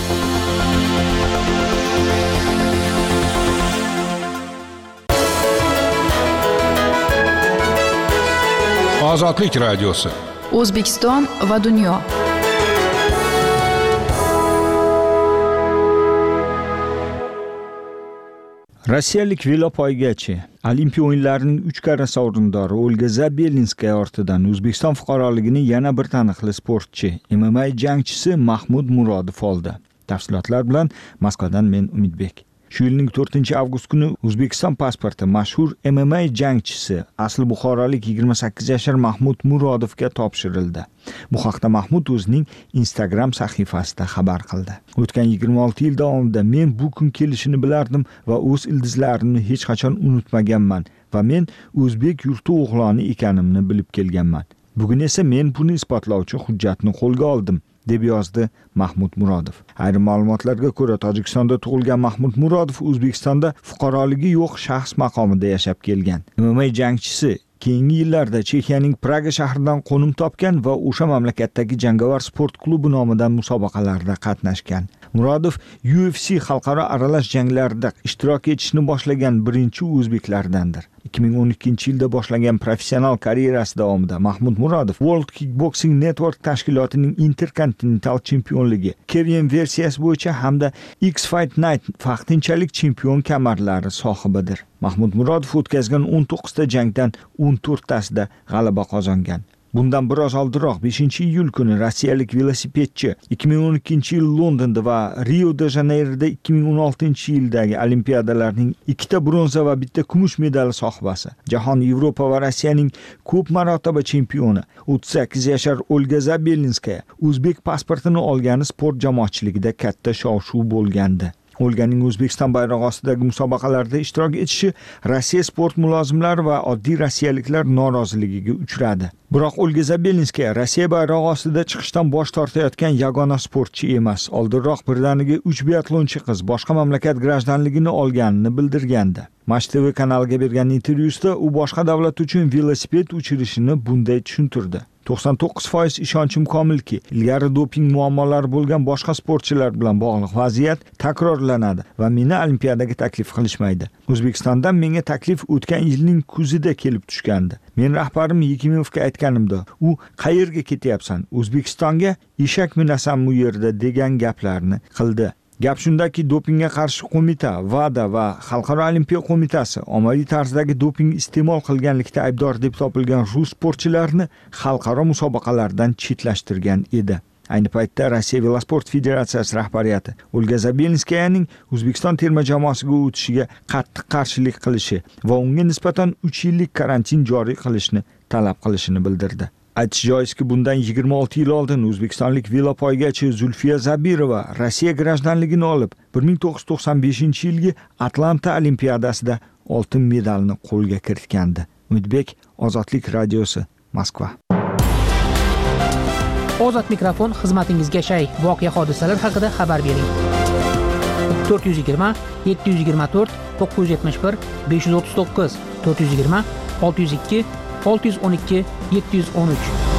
Ozodlik radiosi. O'zbekiston va dunyo. Rossiyalik velopoygachi, Olimpiya o'yinlarining 3 karra sovrindori Olga Zabelinskaya ortidan O'zbekiston fuqaroligini yana bir taniqli sportchi, MMA jangchisi Mahmud Murodov oldi. Tafsilotlar bilan Moskvadan men Umidbek. Shu yilning 4-avgust kuni O'zbekiston pasporti mashhur MMA jangchisi asli buxorolik 28 yashar Mahmud Murodovga topshirildi. Bu haqda Mahmud o'zining Instagram sahifasida xabar qildi. O'tgan 26 yil davomida men bu kun kelishini bilardim va o'z ildizlarimni hech qachon unutmaganman va men o'zbek yurti o'g'loni ekanimni bilib kelganman. Bugun esa men buni isbotlovchi hujjatni qo'lga oldim, deb yozdi Mahmud Murodov. Ayrim ma'lumotlarga ko'ra Tojikistonda tug'ilgan Mahmud Murodov O'zbekistonda fuqaroligi yo'q shaxs maqomida yashab kelgan. MMA jangchisi keyingi yillarda Chexiyaning Praga shahridan qo'nim topgan va o'sha mamlakatdagi jangovar sport klubi nomidan musobaqalarda qatnashgan. Murodov UFC xalqaro aralash janglarida ishtirok etishni boshlagan birinchi o'zbeklardandir. 2012-yilda boshlagan professional karyerasi davomida Mahmud Murodov World Kickboxing Network tashkilotining Intercontinental chempionligi, Korean versiyasi bo'yicha hamda X-Fight Night vaqtinchalik chempion kamarlari sohibidir. Mahmud Murodov o'tkazgan 19 ta jangdan 14 tasida g'alaba qozongan. Bundan biroz oldinroq 5-iyul kuni rossiyalik velosipedchi 2012-yil Londonda va Rio de Janeyroda 2016-yildagi olimpiadalarning 2 ta bronza va 1 ta kumush medali sohibasi, Jahon, Yevropa va Rossiyaning ko'p marotaba chempioni 38 yashar Olga Zabelinskaya o'zbek pasportini olgani sport jamoatchiligida katta shov-shuv bo'lgandi. Olganing O'zbekiston bayrog'i ostidagi musobaqalarda ishtirok etishi Rossiya sport mulozimlari va oddiy rossiyaliklar noroziligiga uchradi. Biroq Olga Zabelinskaya Rossiya bayrog'i ostida chiqishdan bosh tortayotgan yagona sportchi emas. Oldinroq birdaniga 3 biatlonchi qiz boshqa mamlakat grajdanligini olganini bildirgandi. Match TV kanaliga bergan intervyusida u boshqa davlat uchun velosiped uchirishini bunday tushuntirdi. 99% ishonchim komilki, ilgari doping muammolari bo'lgan boshqa sportchilar bilan bog'liq vaziyat takrorlanadi va meni olimpiadaga taklif qilishmaydi. O'zbekistondan menga taklif o'tgan yilning kuzida kelib tushgandi. Men rahbarim Yekimovga aytganimda, u qayerga ketyapsan? O'zbekistonga eshak minasanmi u yerda degan gaplarni qildi. Gap shundaki, dopingga qarshi qo'mita, VADA va Xalqaro olimpiya qo'mitasi ommaviy tarzdagi doping iste'mol qilganlikda aybdor deb topilgan rus sportchilarini xalqaro musobaqalardan chetlashtirgan edi. Ayni paytda Rossiya Velosport Federatsiyasi rahbariyati Olga Zabelinskayaning O'zbekiston terma jamoasiga o'tishiga qattiq qarshilik qilishi va unga nisbatan 3 yillik karantin joriy qilishni talab qilishini bildirdi. Aytish joizki, bundan 26 yil oldin o'zbekistonlik velopoygachi Zulfiya Zabirova Rossiya grajdanligini olib, 1995-yilgi Atlanta olimpiadasida oltin medalni qo'lga kiritgandi. Umidbek, Ozodlik radiosi, Moskva. Ozod mikrofon xizmatingizga shay. Voqea hodisalar haqida xabar bering. 420 724 971 539 420 602 612 713.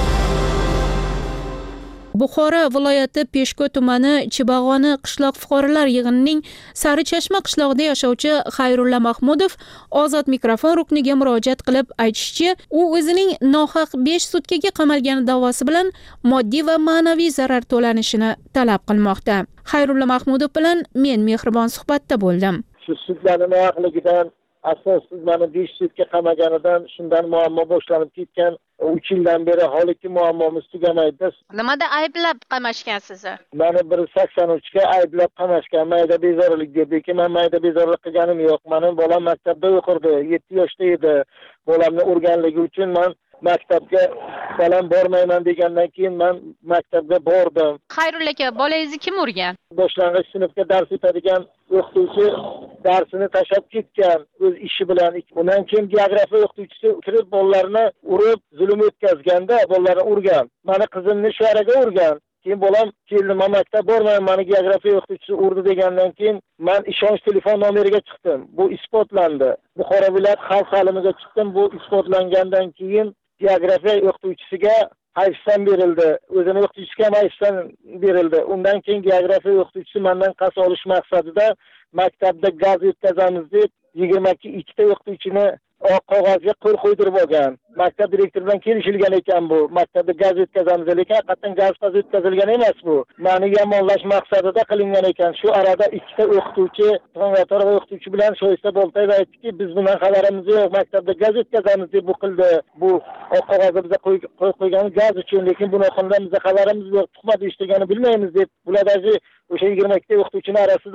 Buxoro viloyati Peshko tumani Chibag'oni qishloq fuqarolar yig'inining Sarichashma qishlog'ida yashovchi Xayrulla Mahmudov Ozod mikrofon rukniga murojaat qilib aytishicha, u o'zining nohaq 5 sutkaga qamalgani da'vosi bilan moddiy va ma'naviy zarar to'lanishini talab qilmoqda. Xayrulla Mahmudov bilan men mehribon suhbatda bo'ldim. Shu sudlarning nohaqligidan asossiz mani 5 sutga qamaganidan shundan muammo boshlanib ketgan. 3 yildan beri holiki muammomiz tugamaydi. Nimada ayblab qamashgan sizni? Mani 183 ga ayblab qamashgan. Mayda bezorilik debki, men mayda bezorilik qilganim yo'q. Mening bolam maktabda o'qirdi, 7 yoshda edi. Bolamni urganligi uchun men maktabga balam bormayman degandan keyin men maktabga bordim. Xayrulla aka, bolangizni kim urgan? Boshlang'ich sinfga dars o'tadigan o'qituvchi darsini tashlab ketgan o'z ishi bilan. Undan keyin geografiya o'qituvchisi kirib bolalarni urib, zulm o'tkazganda bolalarni urgan. Meni qizimni shuaraga urgan. Keyin bolam keldi, men maktab bormayman, meni geografiya o'qituvchisi urdi degandan keyin men ishonch telefon nomeriga chiqdim. Bu isbotlandi. Buxoro viloyat xalq ta'limiga chiqdim. Bu isbotlangandan keyin geografiya o'qituvchisiga hayfsan berildi. O'zini o'qituvchisiga hayfsan berildi. Undan keyin geografiya o'qituvchisi mendan qasd olish maqsadida maktabda gaz yetkazamiz deb 22 ta o'qituvchini qog'ozga qo'l qo'ydirib olgan. Maktab direktori bilan kelishilgan ekan bu. Maktabda gaz yetkazamiz, lekin haqiqatan gaz yetkazilgan emas bu. Meni yomonlash maqsadida qilingan ekan. Shu arada 2 ta o'qituvchi, tong'ator va o'qituvchi bilan Shoyista Boltayev aytdiki, biz bundan xabarimiz yo'q, maktabda gaz yetkazamiz deb bu qildi. Bu qog'ozda bizga qo'ygan gaz uchun, lekin bunaqa bizga xabarimiz yo'q, tuhmat eshitganini bilmaymiz deb bulardagi o'sha 22 ta o'qituvchining arasidan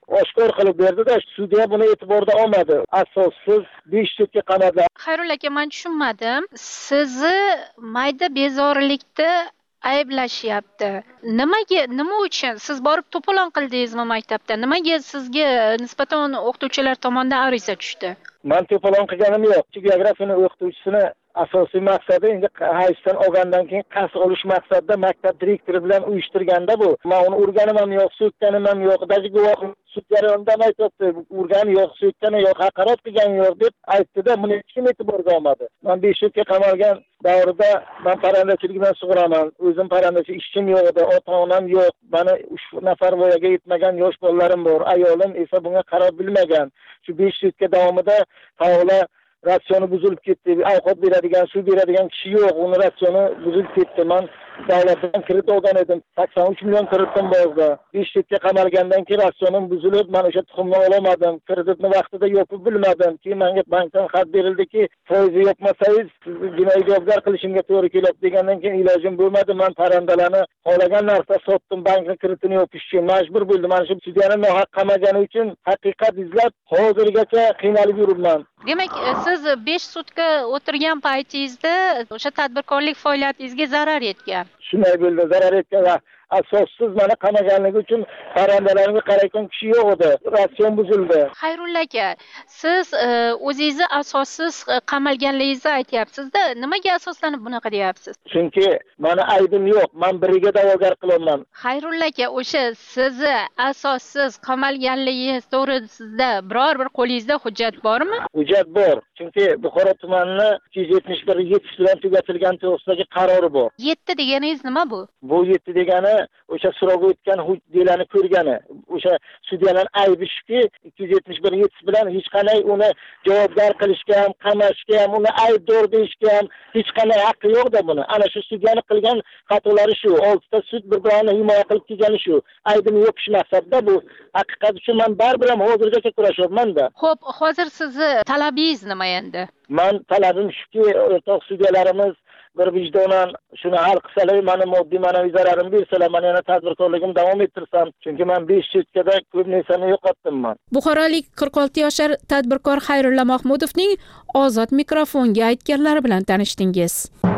oshkor qilib berdi-da, sudya buni e'tiborda olmadi. Asossiz 5 sutga qamaldi. Xayrulla aka, men tushunmadim. Sizni mayda bezorilikda ayblashyapti. Nima uchun siz borib to'polon qildingizmi maktabda? Nimaga sizga nisbatan o'qituvchilar tomonidan ariza tushdi? Men to'polon qilganim yo'q. Geografiya o'qituvchisini asosiy maqsadi endi hayfdan olgandan keyin qasd olish maqsadida maktab direktori bilan uyushtirganda bu. Men uni urganim ham yo'q, so'kkanim ham yo'q. Daji guvoh sud jarayonida aytibdi, urgani yo'q, so'kkani yo'q, haqorat qilgani yo'q deb aytdi-da, buni hech kim e'tiborga olmadi. Men 5 yilga qamalgan davrida men parandachilikdan sug'uraman. O'zim parandachi ishchim yo'q edi, ota-onam yo'q. Meni 3 nafar voyaga yetmagan yosh bolalarim bor. Ayolim esa bunga qarab bilmagan. Shu 5 yilga davomida faola ratsioni buzilib ketdi. Ovqat beradigan, suv beradigan kishi yo'q. Uni ratsioni buzilib ketdi. Men davlatdan kredit olgan edim. 83 million kreditim bor. 5 yilga qamalgandan keyin ratsionim buzilib, men o'sha tuxumni olamadim. Kreditni vaqtida yopib bilmadim. Keyin menga bankdan xat berildiki, foizni yopmasangiz sizni jinoiy javobgar qilishimga to'g'ri keladi degandan keyin ilojim bo'lmadi. Men parandalarni xohlagan narsa sotdim, bankning kreditini yopish uchun majbur bo'ldim. Mana shu sudyani nohaq qamagani uchun haqiqat izlab hozirgacha qiynalib yuribman. Demak, siz 5 sutka o'tirgan paytingizda o'sha tadbirkorlik faoliyatingizga zarar yetgan. Shunday bo'ldi, zarar yetgan va asossiz meni qamaganligi uchun parrandalarimga qarayotgan kishi yo'q edi. Ratsion buzildi. Xayrulla aka, siz o'zingizni asossiz qamalganligingizni aytyapsiz-da, nimaga asoslanib bunaqa deyapsiz? Chunki meni aybim yo'q, men biriga da'vogar qilaman. Xayrulla aka, o'sha sizni asossiz qamalganligingiz to'g'risida biror bir qo'lingizda hujjat bormi? Hujjat bor. Chunki Buxoro tumanining 271 bilan tugatilgan to'g'risidagi qarori bor. 7 deganingiz nima bu? Bu 7 degani o'sha so'rovga o'tgan hujjatlarni ko'rgani. O'sha sudyalar aybi shuki 271 bilan hech qanday uni javobgar qilishga ham, qamashga ham, uni aybdor deyishga ham hech qanday haqqi yo'q-da buni. Ana shu sudyani qilgan xatolari shu. 6 ta sud bir-birini himoya qilib kelgani shu. Aybini yopish maqsadida bu haqiqat uchun men baribir ham hozirgacha kurashyapman-da. Xo'p, hozir sizni talabingiz nima endi? Men talabim shuki, o'rtoq sudyalarimiz bir vijdonan shuni hal qilsalar, meni moddiy ma'naviy zararimni bersalar, men yana tadbirkorligimni davom ettirsam, chunki men 5 yilgada ko'p narsani yo'qotdim. Buxorolik 46 yoshar tadbirkor Xayrulla Mahmudovning ozod mikrofonga aytganlari bilan tanishdingiz.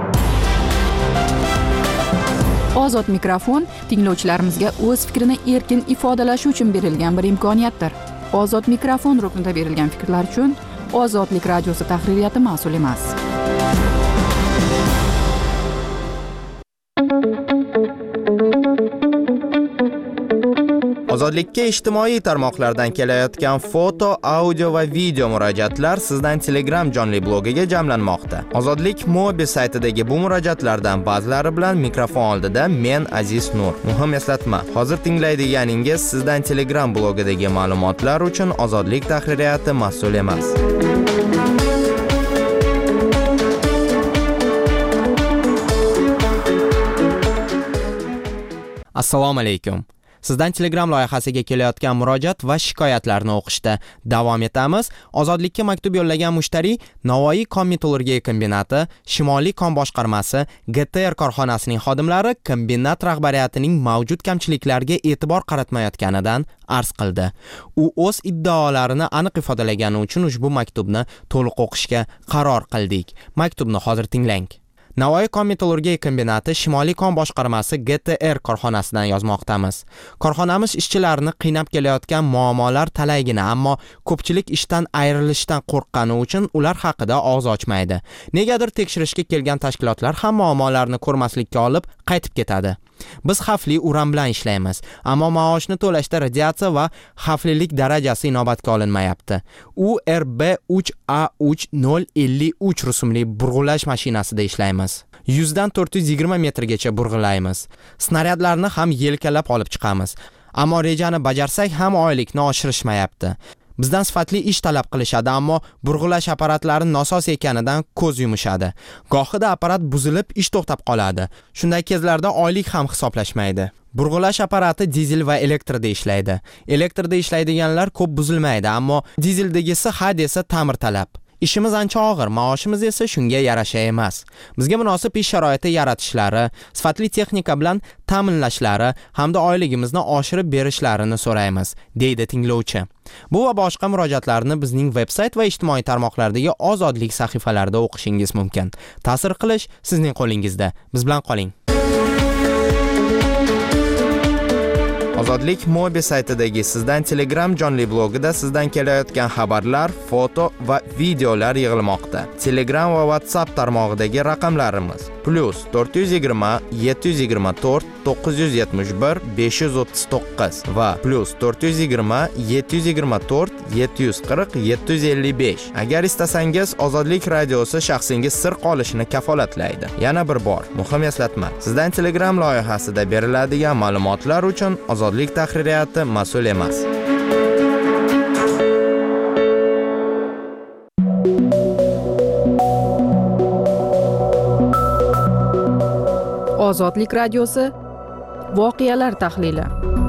Ozod mikrofon tinglovchilarimizga o'z fikrini erkin ifodalashi uchun berilgan bir imkoniyatdir. Ozod mikrofon ruknida berilgan fikrlar uchun Ozodlik radiosi tahririyati mas'ul emas. Ozodlikka ijtimoiy tarmoqlardan kelayotgan foto, audio va video murojaatlar sizdan Telegram jonli blogiga jamlanmoqda. Ozodlik mobil saytidagi bu murojaatlardan ba'zilari bilan mikrofon oldida men Aziz Nur. Muhim eslatma, hozir tinglaydiganingiz sizdan Telegram blogidagi ma'lumotlar uchun Ozodlik tahririyati mas'ul emas. Assalomu alaykum. Sizdan Telegram loyihasiga kelayotgan murojaat va shikoyatlarni o'qishda davom etamiz. Ozodlikka maktub yo'llagan mushtari Navoiy kon metallurgiya kombinati, Shimoliy kon boshqarmasi, GTR korxonasining xodimlari kombinat rahbariyatining mavjud kamchiliklarga e'tibor qaratmayotganidan arz qildi. U o'z iddaolarini aniq ifodalagani uchun ushbu maktubni to'liq o'qishga qaror qildik. Maktubni hozir tinglang. Navoiy kon metallurgiya kombinati, Shimoliy kon boshqarmasi GTR korxonasidan yozmoqdamiz. Korxonamiz ishchilarini qiynab kelayotgan muammolar talaygina, ammo ko'pchilik ishdan ayrilishdan qo'rqqani uchun ular haqida og'iz ochmaydi. Negadir tekshirishga kelgan tashkilotlar ham muammolarni ko'rmaslikka olib qaytib ketadi. Biz xavfli uran bilan ishlaymiz, ammo maoshni to'lashda radiatsiya va xavflilik darajasi inobatga olinmayapti. URB3A3053 rusumli burg'ulash mashinasida ishlaymiz. 100 dan 420 metrgacha burg'ulaymiz. Snaryadlarni ham yelkalab olib chiqamiz. Ammo rejani bajarsak ham oylikni oshirishmayapti. Bizdan sifatli ish talab qilishadi, ammo burg'ulash apparatlari nosos ekanidan ko'z yumishadi. Gohida apparat buzilib, ish to'xtab qoladi. Shunday kezlarda oylik ham hisoblashmaydi. Burg'ulash apparati dizel va elektrda ishlaydi. Elektrda ishlaydiganlar ko'p buzilmaydi, ammo dizeldagisi ha desa ta'mir talab. Ishimiz ancha og'ir, maoshimiz esa shunga yarasha emas. Bizga munosib ish sharoiti yaratishlari, sifatli texnika bilan ta'minlashlari hamda oyligimizni oshirib berishlarini so'raymiz, deydi tinglovchi. Bu va boshqa murojaatlarni bizning veb-sayt va ijtimoiy tarmoqlardagi ozodlik sahifalarida o'qishingiz mumkin. Ta'sir qilish sizning qo'lingizda. Biz bilan qoling. Ozodlik Mobi saytidagi sizdan Telegram jonli blogida sizdan kelayotgan xabarlar, foto va videolar yig'ilmoqda. Telegram va WhatsApp tarmog'idagi raqamlarimiz +420 724 971 539 va +420 724 740 755. Agar istasangiz, Ozodlik radiosi shaxsingiz sir qolishini kafolatlaydi. Yana bir bor, muhim eslatma. Sizdan Telegram loyihasida beriladigan ma'lumotlar uchun Ozodlik tahririyati mas'ul emas. Ozodlik radiosi voqealar tahlili.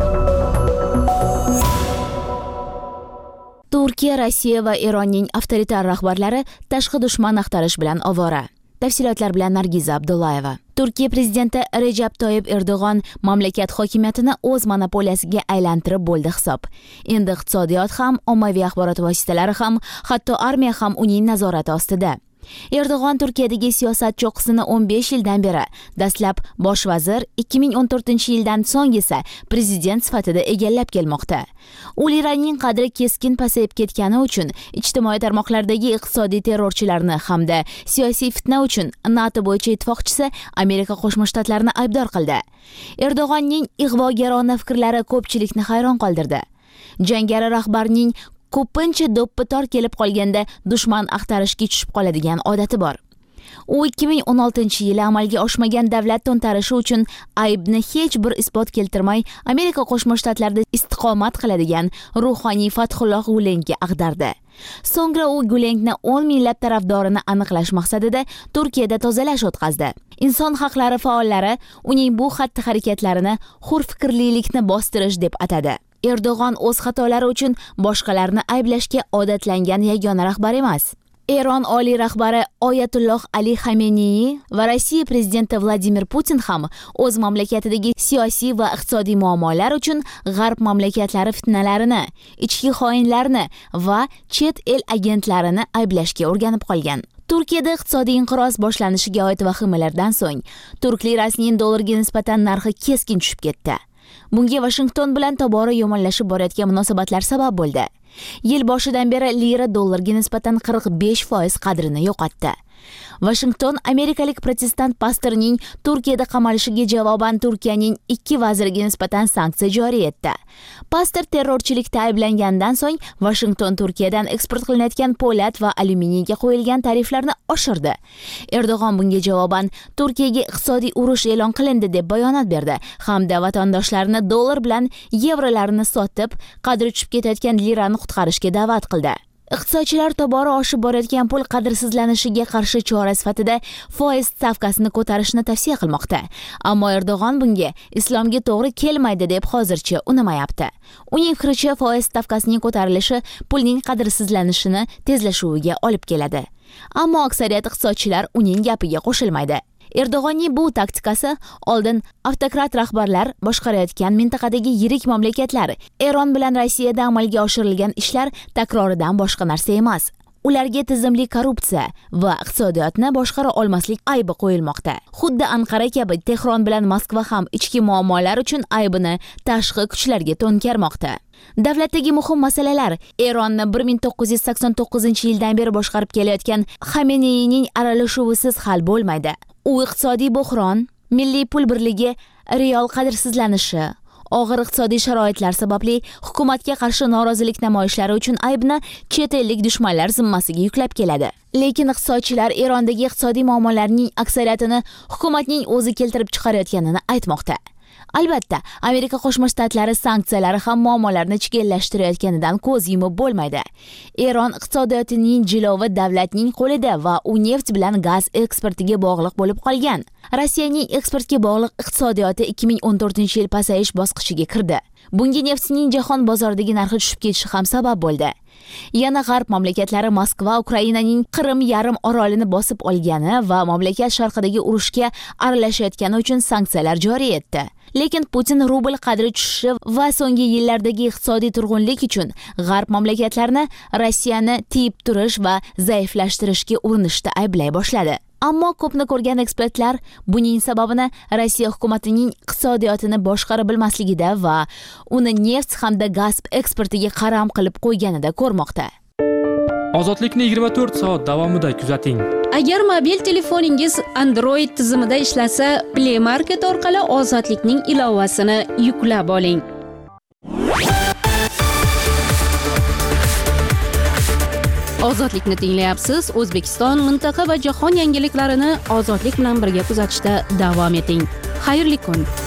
Turkiya, Rossiya va Eronning avtoritar rahbarlari tashqi dushman axtarish bilan ovora. Tafsilotlar bilan Nargiza Abdullayeva. Turkiya prezidenti Recep Tayyip Erdo'g'on mamlakat hokimiyatini o'z monopoliyasiga aylantirib bo'ldi hisob. Endi iqtisodiyot ham, ommaviy axborot vositalari ham, hatto armiya ham uning nazorati ostida. Erdo'g'on Turkiyadagi siyosat cho'qqisini 15 yildan beri, dastlab bosh vazir, 2014-yildan so'ng esa prezident sifatida egallab kelmoqda. U liraning qadri keskin pasayib ketgani uchun ijtimoiy tarmoqlardagi iqtisodiy terrorchilarni hamda siyosiy fitna uchun NATO bo'yicha ittifoqchisi Amerika Qo'shma Shtatlarini aybdor qildi. Erdo'g'onning ig'vogarona fikrlari ko'pchilikni hayron qoldirdi. Jangari rahbarning ko'pincha do'ppi-tor kelib qolganda dushman axtarishga tushib qoladigan odati bor. U 2016-yili amalga oshmagan davlat to'ntarishi uchun aybni hech bir isbot keltirmay Amerika Qo'shma Shtatlarida istiqomat qiladigan ruhoniy Fathulloh Gulengga ag'dardi. So'ngra u Gulengni 10 minglab tarafdorini aniqlash maqsadida Turkiyada tozalash o'tkazdi. Inson haqlari faollari uning bu xatti-harakatlarini hurfikrlilikni bostirish deb atadi. Erdo'g'on o'z xatolari uchun boshqalarni ayblashga odatlangan yagona rahbar emas. Eron oliy rahbari Oyatulloh Ali Xamenei va Rossiya prezidenti Vladimir Putin ham o'z mamlakatidagi siyosiy va iqtisodiy muammolar uchun g'arb mamlakatlari fitnalarini, ichki xoinlarni va chet el agentlarini ayblashga o'rganib qolgan. Turkiyada iqtisodiy inqiroz boshlanishiga oid vahimalardan so'ng turk lirasining dollarga nisbatan narxi keskin tushib ketdi. Bunga Washington bilan tobora yomonlashib borayotgan munosabatlar sabab bo'ldi. Yil boshidan beri lira dollarga nisbatan 45% qadrini yo'qotdi. Washington amerikalik protestant pastorning Turkiyada qamalishiga javoban Turkiyaning 2 vaziriga nisbatan sanksiya joriy etdi. Pastor terrorchilikda ayblangandan so'ng Washington Turkiyadan eksport qilinayotgan po'lat va alyuminiyga qo'yilgan tariflarni oshirdi. Erdo'g'on bunga javoban Turkiyaga iqtisodiy urush e'lon qilindi deb bayonot berdi hamda vatandoshlarni dollar bilan yevrolarni sotib, qadri tushib ketayotgan lirani qutqarishga da'vat qildi. Iqtisodchilar tobora oshib borayotgan pul qadrsizlanishiga qarshi chora sifatida foiz stavkasini ko'tarishni tavsiya qilmoqda. Ammo Erdo'g'on bunga islomga to'g'ri kelmaydi deb hozircha unamayapti. Uning fikricha foiz stavkasining ko'tarilishi pulning qadrsizlanishini tezlashuviga olib keladi. Ammo aksariyat iqtisodchilar uning gapiga qo'shilmaydi. Erdo'g'onning bu taktikasi oldin avtokrat rahbarlar boshqarayotgan mintaqadagi yirik mamlakatlar, Eron bilan Rossiyada amalga oshirilgan ishlar takroridan boshqa narsa emas. Ularga tizimli korrupsiya va iqtisodiyotni boshqara olmaslik aybi qo'yilmoqda. Xuddi Anqara kabi Tehron bilan Moskva ham ichki muammolar uchun aybini tashqi kuchlarga to'nkarmoqda. Davlatdagi muhim masalalar Eronni 1989-yildan beri boshqarib kelayotgan Xameneining aralashuvisiz hal bo'lmaydi. U iqtisodiy bo'hron, milliy pul birligi, riyol qadrsizlanishi, og'ir iqtisodiy sharoitlar sababli hukumatga qarshi norozilik namoyishlari uchun aybni chet ellik dushmanlar zimmasiga yuklab keladi. Lekin iqtisodchilar Erondagi iqtisodiy muammolarning aksariyatini hukumatning o'zi keltirib chiqarayotganini aytmoqda. Albatta, Amerika Qo'shma Shtatlari sanksiyalari ham muammolarni chigallashtirayotganidan ko'z yumib bo'lmaydi. Eron iqtisodiyotining jilovi davlatning qo'lida va u neft bilan gaz eksportiga bog'liq bo'lib qolgan. Rossiyaning eksportga bog'liq iqtisodiyoti 2014-yil pasayish bosqichiga kirdi. Bunga neftning jahon bozoridagi narxi tushib ketishi ham sabab bo'ldi. Yana g'arb mamlakatlari Moskva Ukrainaning Qrim yarim orolini bosib olgani va mamlakat sharqidagi urushga aralashayotgani uchun sanksiyalar joriy etdi. Lekin Putin rubl qadri tushishi va so'nggi yillardagi iqtisodiy turg'unlik uchun g'arb mamlakatlarini Rossiyani tiyib turish va zaiflashtirishga urinishda ayblay boshladi. Ammo ko'pni ko'rgan ekspertlar buning sababini Rossiya hukumatining iqtisodiyotini boshqarib bilmasligida va uni neft hamda gaz eksportiga qaram qilib qo'yganida ko'rmoqda. Ozodlikni 24 soat davomida kuzating. Agar mobil telefoningiz Android tizimida ishlasa, Play Market orqali Ozodlikning ilovasini yuklab oling. Ozodlikni tinglayapsiz. O'zbekiston, mintaqa va jahon yangiliklarini Ozodlik bilan birga kuzatishda davom eting. Xayrli kun.